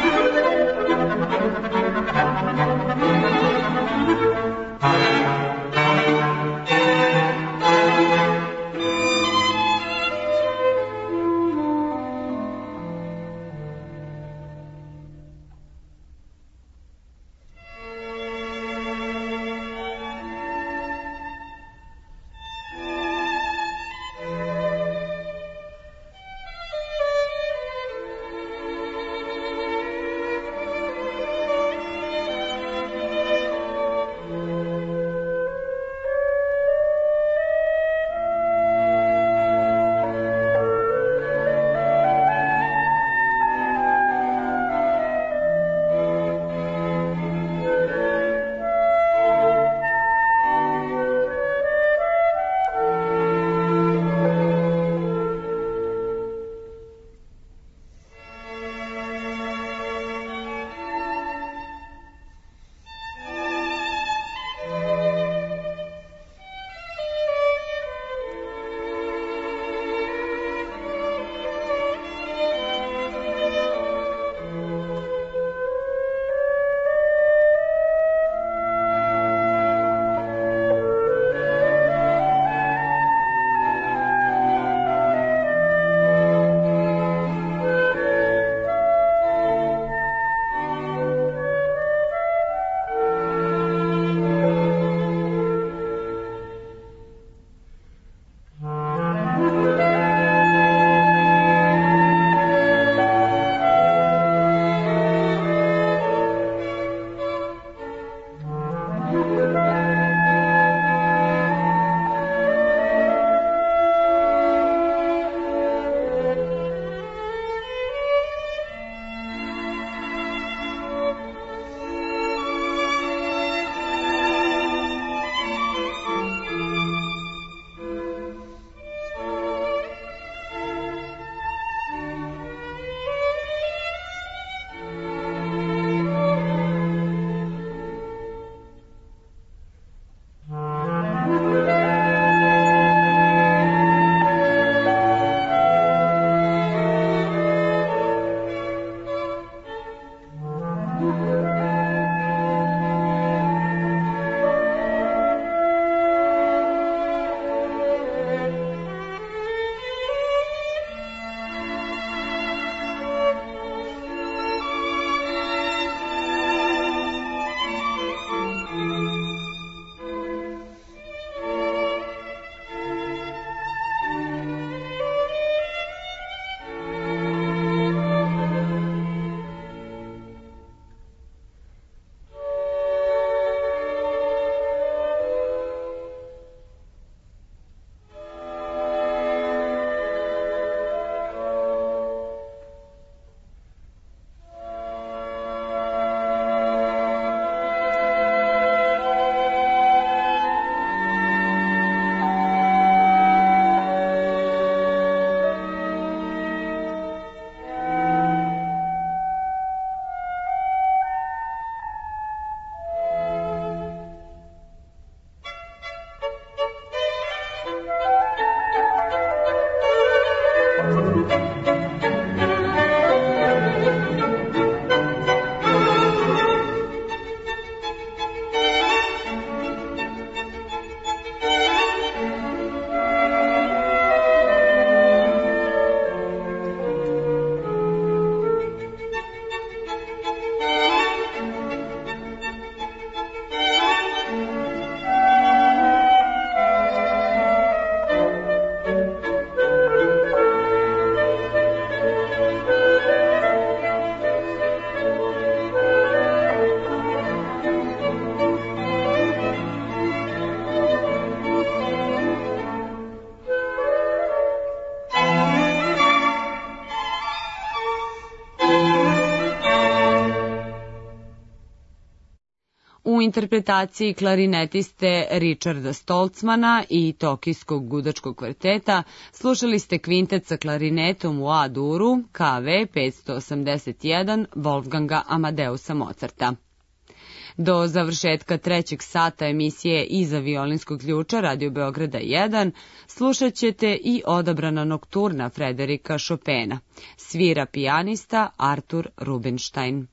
interpretaciji klarinetiste Richarda Stoltzmana i Tokijskog gudačkog kvarteta slušali ste kvintet sa klarinetom u A-duru K V petsto osamdeset jedan Wolfganga Amadeusa Mozarta. Do završetka trećeg sata emisije Iza violinskog ključa Radio Beograda jedan slušat ćete i odabrana nokturna Frederika Chopina. Svira pijanista Artur Rubinstein.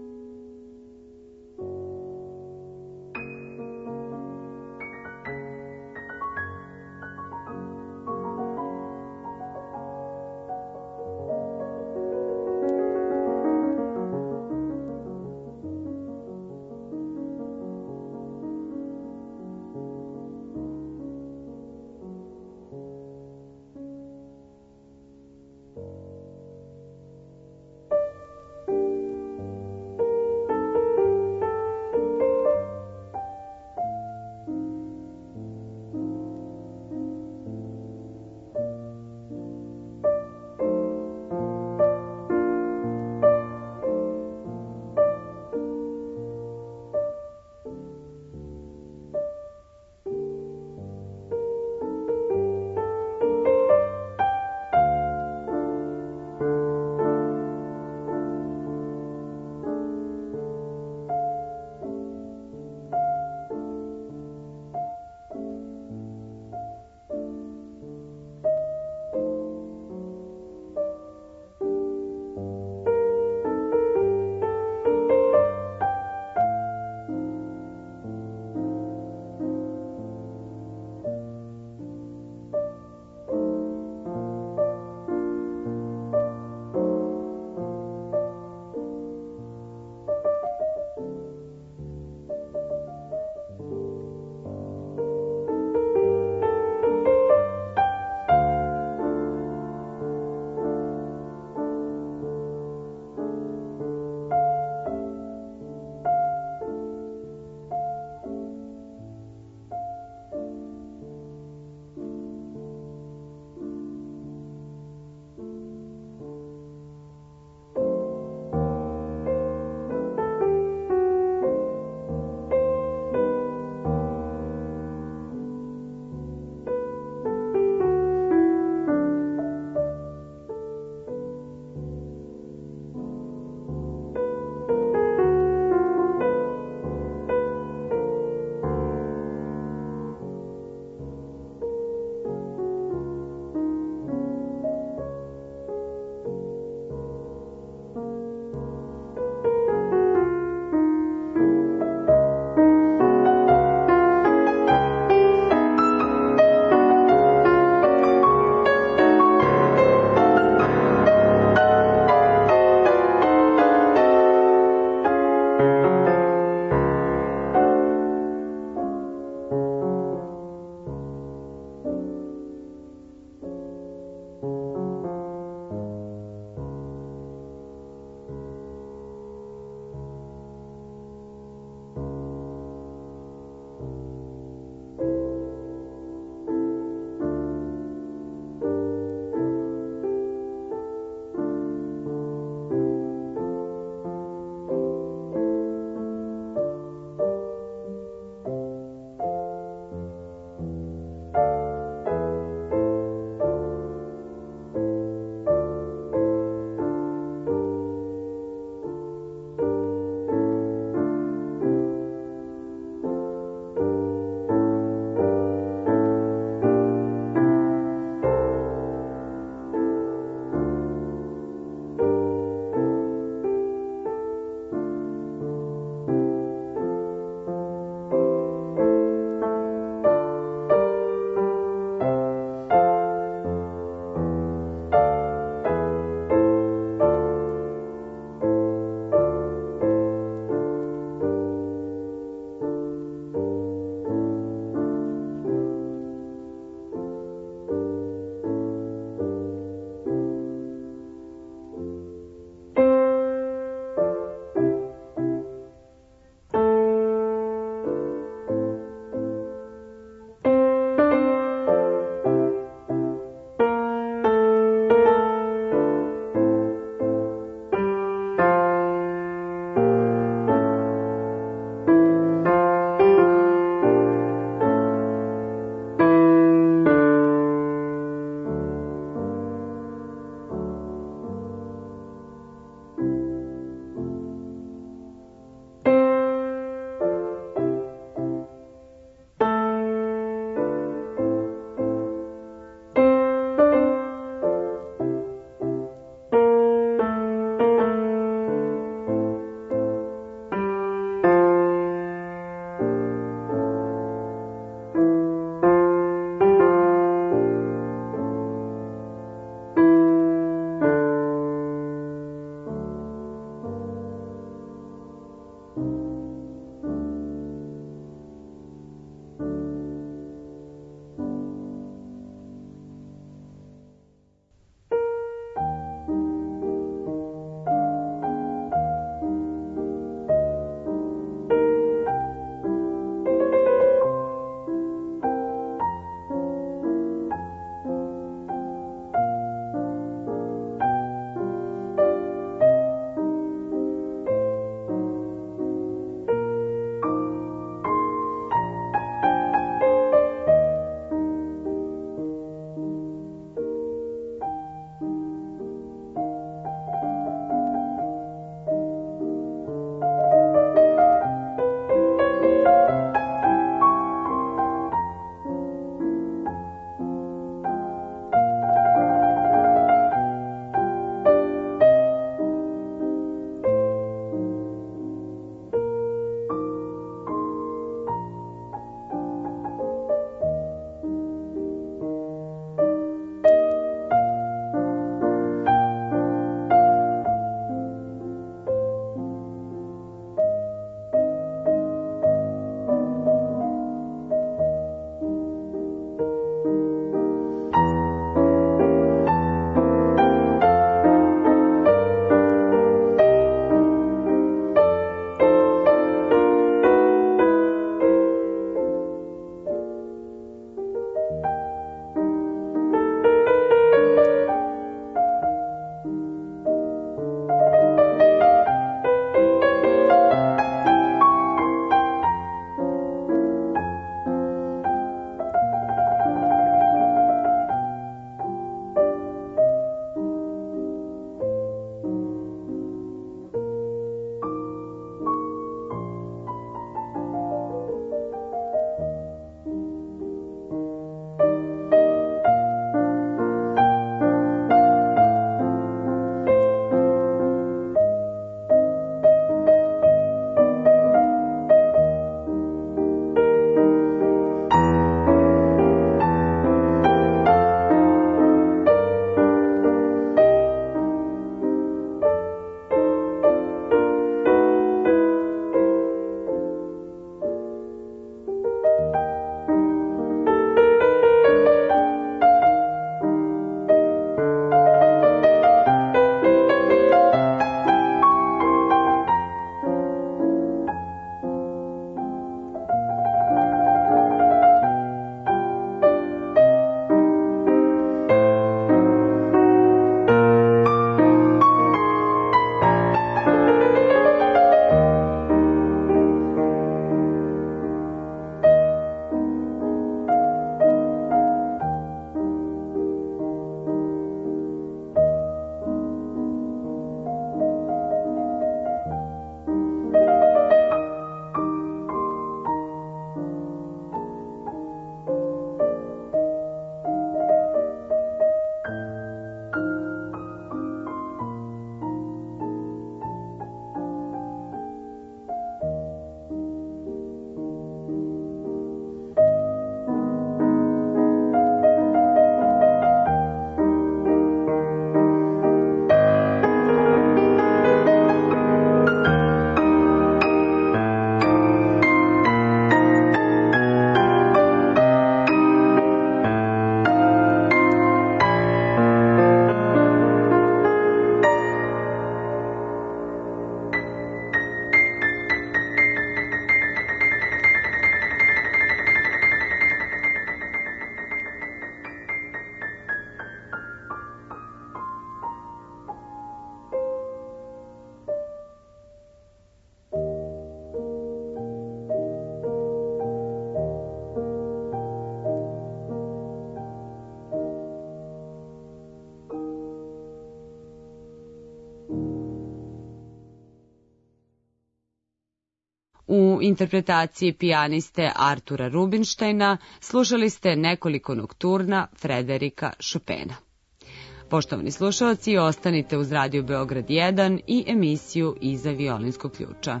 U interpretaciji pijaniste Artura Rubinštajna slušali ste nekoliko nokturna Frederika Chopina. Poštovani slušalci, ostanite uz Radio Beograd jedan i emisiju Iza violinskog ključa.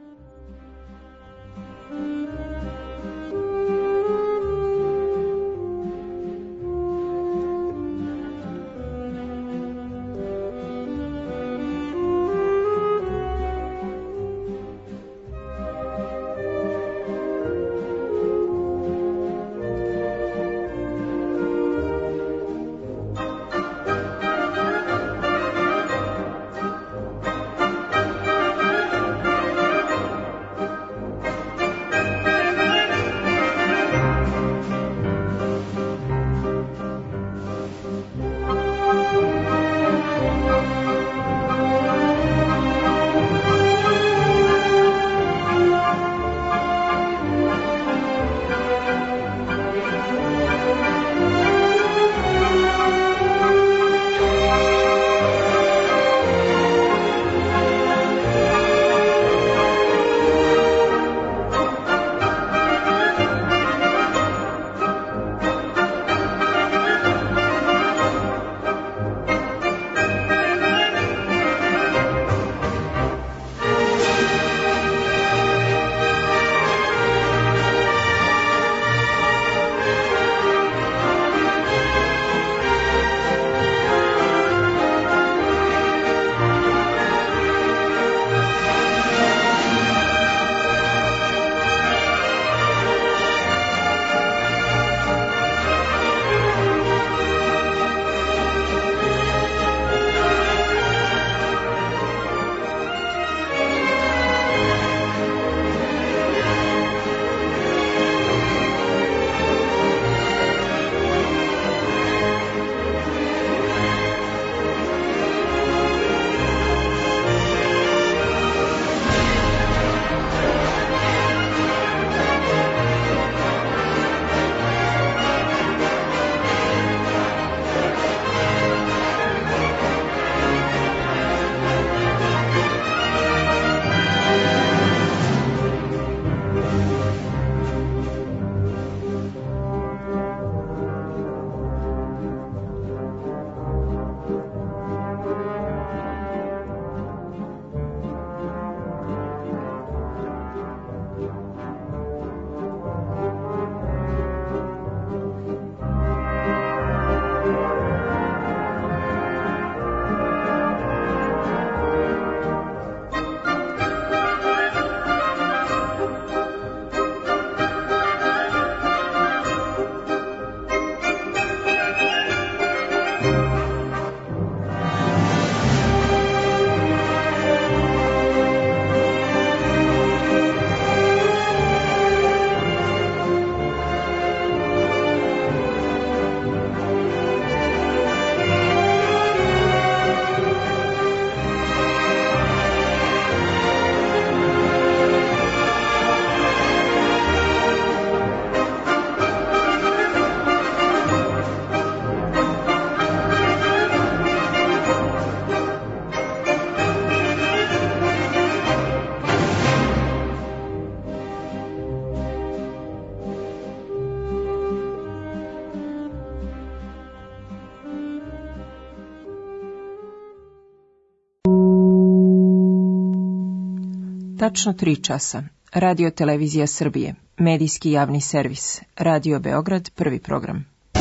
Tačno tri časa. Radio Televizija Srbije. Medijski javni servis. Radio Beograd, prvi program.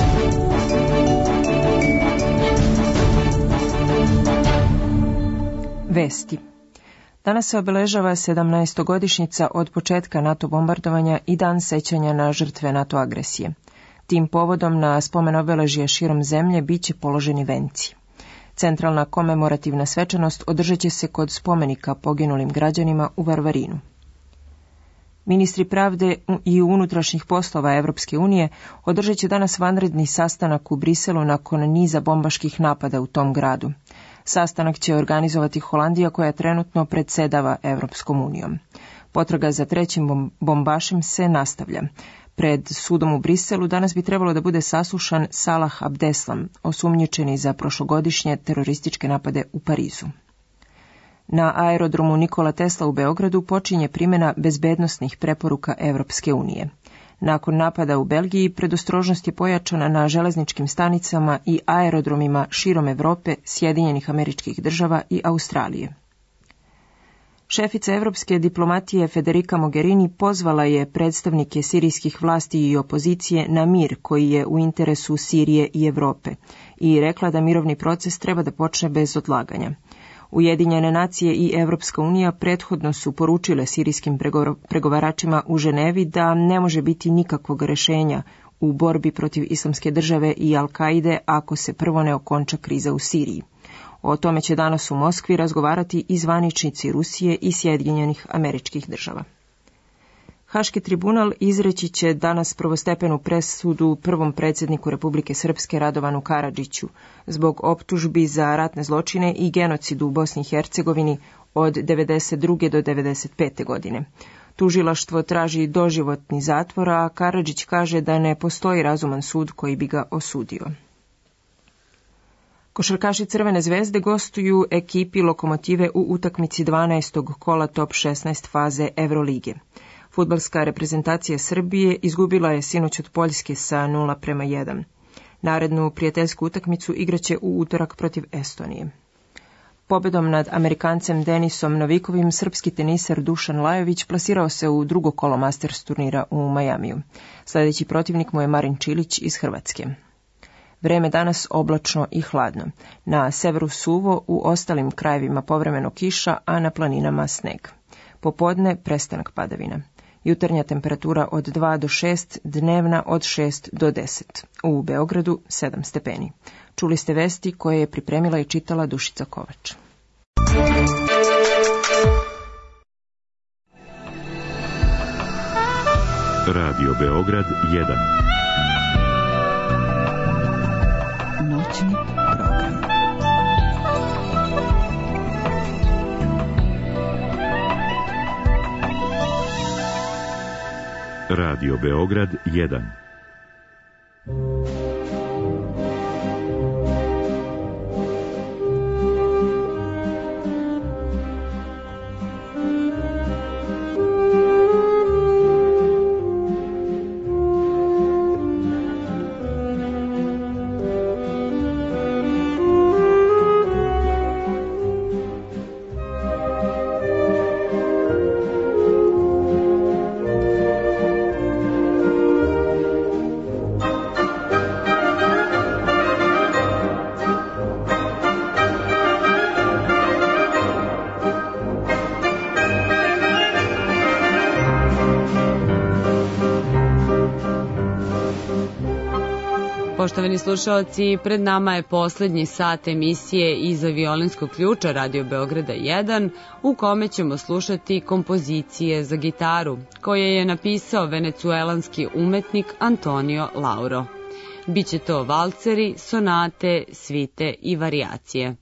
Vesti. Danas se obeležava sedamnaestogodišnjica od početka NATO bombardovanja i dan sećanja na žrtve NATO agresije. Tim povodom na spomen obeležja širom zemlje biće položeni venci. Centralna komemorativna svečanost održat će se kod spomenika poginulim građanima u Varvarinu. Ministri pravde i unutrašnjih poslova Evropske unije održat će danas vanredni sastanak u Briselu nakon niza bombaških napada u tom gradu. Sastanak će organizovati Holandija koja trenutno predsedava Evropskom unijom. Potraga za trećim bombašem se nastavlja. Pred sudom u Briselu danas bi trebalo da bude saslušan Salah Abdeslam, osumnjičeni za prošlogodišnje terorističke napade u Parizu. Na aerodromu Nikola Tesla u Beogradu počinje primjena bezbednosnih preporuka Evropske unije. Nakon napada u Belgiji, predostrožnost je pojačana na železničkim stanicama i aerodromima širom Evrope, Sjedinjenih Američkih Država i Australije. Šefica evropske diplomatije Federica Mogherini pozvala je predstavnike sirijskih vlasti i opozicije na mir koji je u interesu Sirije i Evrope i rekla da mirovni proces treba da počne bez odlaganja. Ujedinjene nacije i Evropska unija prethodno su poručile sirijskim pregovaračima u Ženevi da ne može biti nikakvog rešenja u borbi protiv Islamske države i Al-Kaide ako se prvo ne okonča kriza u Siriji. O tome će danas u Moskvi razgovarati i zvaničnici Rusije i Sjedinjenih Američkih Država. Haški tribunal izreći će danas prvostepenu presudu prvom predsjedniku Republike Srpske Radovanu Karadžiću zbog optužbi za ratne zločine i genocidu u Bosni i Hercegovini od devedeset druge do devedeset pete godine. Tužilaštvo traži doživotni zatvor, a Karadžić kaže da ne postoji razuman sud koji bi ga osudio. Košarkaši Crvene zvezde gostuju ekipi Lokomotive u utakmici dvanaestog kola top šesnaest faze Evrolige. Fudbalska reprezentacija Srbije izgubila je sinoć od Poljske sa nula prema jedan. Narednu prijateljsku utakmicu igraće u utorak protiv Estonije. Pobedom nad Amerikancem Denisom Novikovim srpski teniser Dušan Lajović plasirao se u drugo kolo Masters turnira u Majamiju. Sljedeći protivnik mu je Marin Čilić iz Hrvatske. Vreme danas oblačno i hladno. Na severu suvo, u ostalim krajevima povremeno kiša, a na planinama sneg. Popodne prestanak padavina. Jutarnja temperatura od dva do šest, dnevna od šest do deset. U Beogradu sedam stepeni. Čuli ste vesti koje je pripremila i čitala Dušica Kovač. Radio Beograd jedan. Noćni program. Radio Beograd jedan. Poštovani slušalci, pred nama je poslednji sat emisije Iza violinskog ključa Radio Beograda jedan, u kome ćemo slušati kompozicije za gitaru, koje je napisao venecuelanski umetnik Antonio Lauro. Biće to valceri, sonate, svite i varijacije.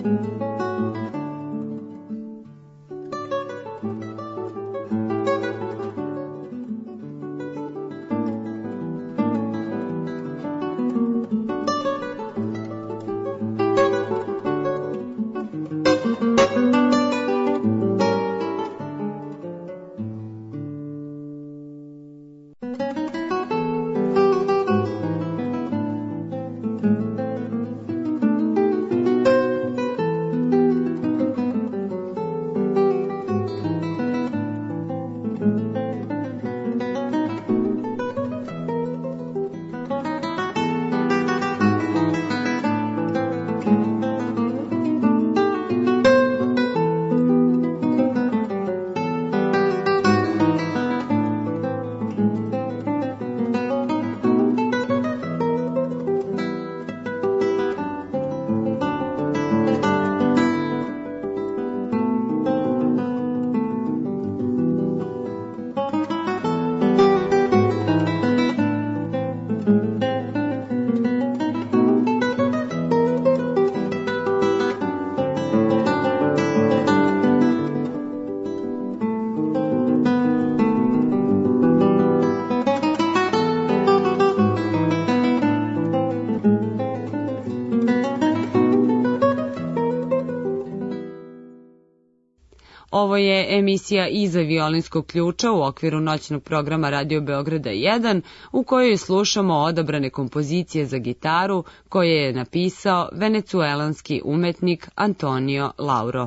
Ovo je emisija Iza violinskog ključa u okviru noćnog programa Radio Beograda jedan, u kojoj slušamo odabrane kompozicije za gitaru koje je napisao venecuelanski umetnik Antonio Lauro.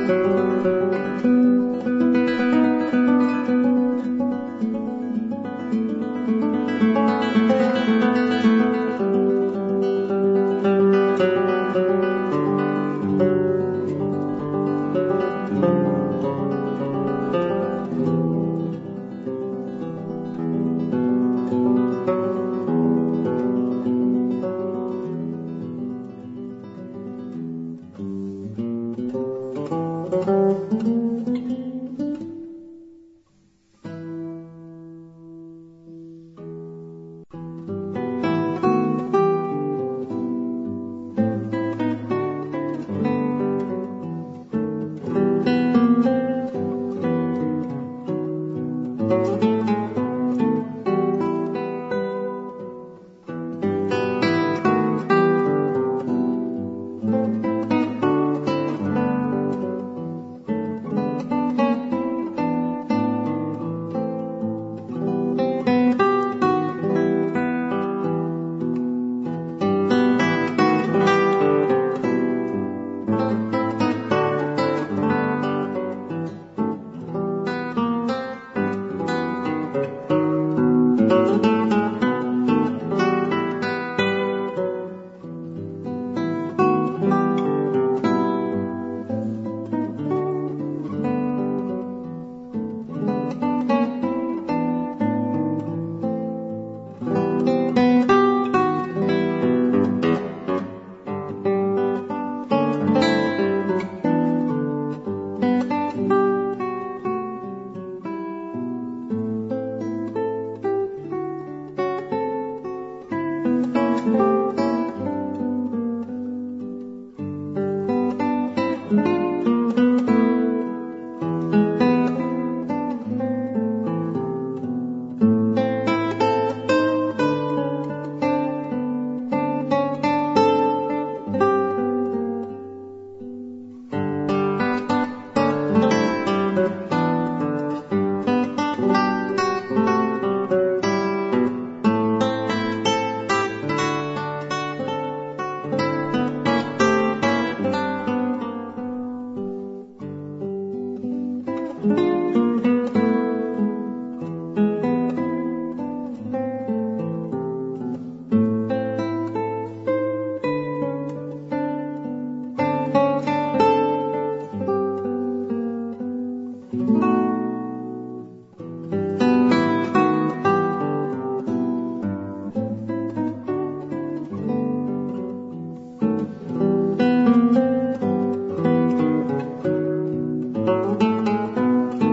Thank you.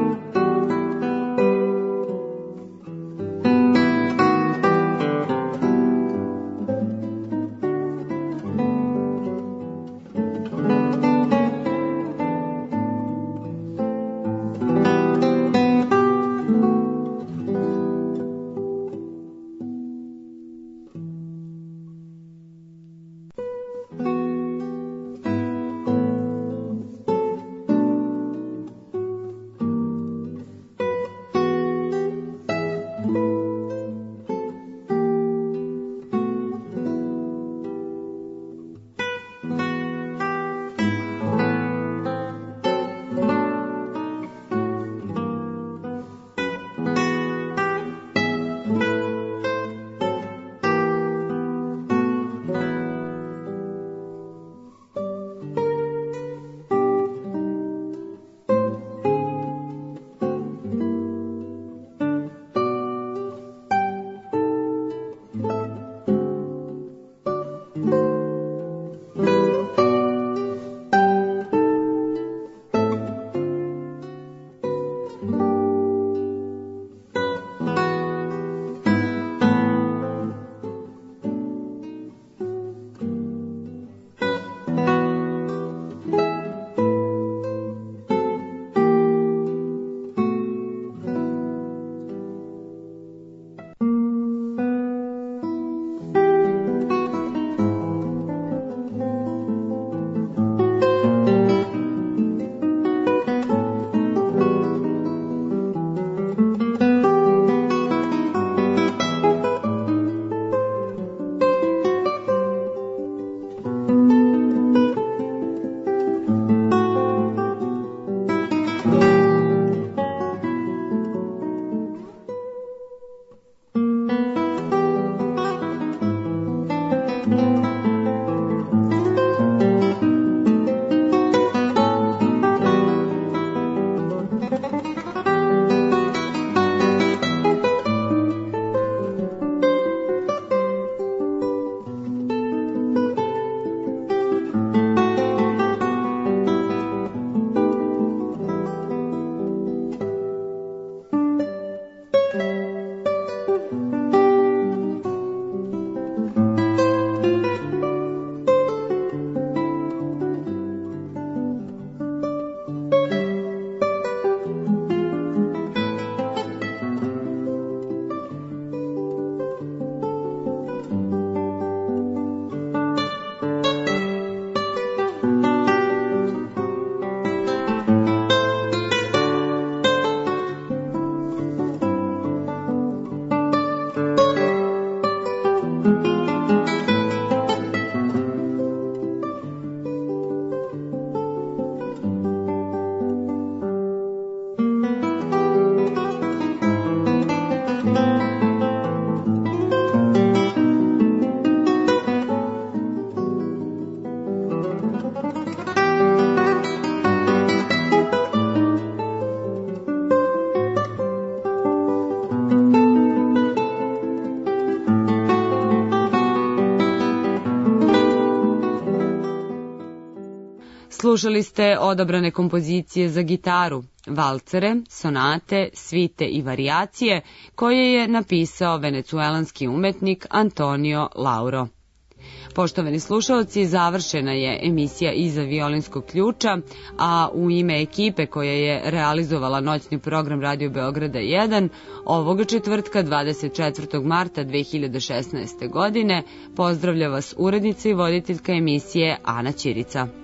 Slušali ste odabrane kompozicije za gitaru, valcere, sonate, svite i varijacije koje je napisao venecuelanski umetnik Antonio Lauro. Poštovani slušalci, završena je emisija Iza violinskog ključa, a u ime ekipe koja je realizovala noćni program Radio Beograda jedan, ovoga četvrtka dvadeset četvrtog marta dve hiljade šesnaeste. godine, pozdravlja vas urednica i voditeljka emisije Ana Ćirica.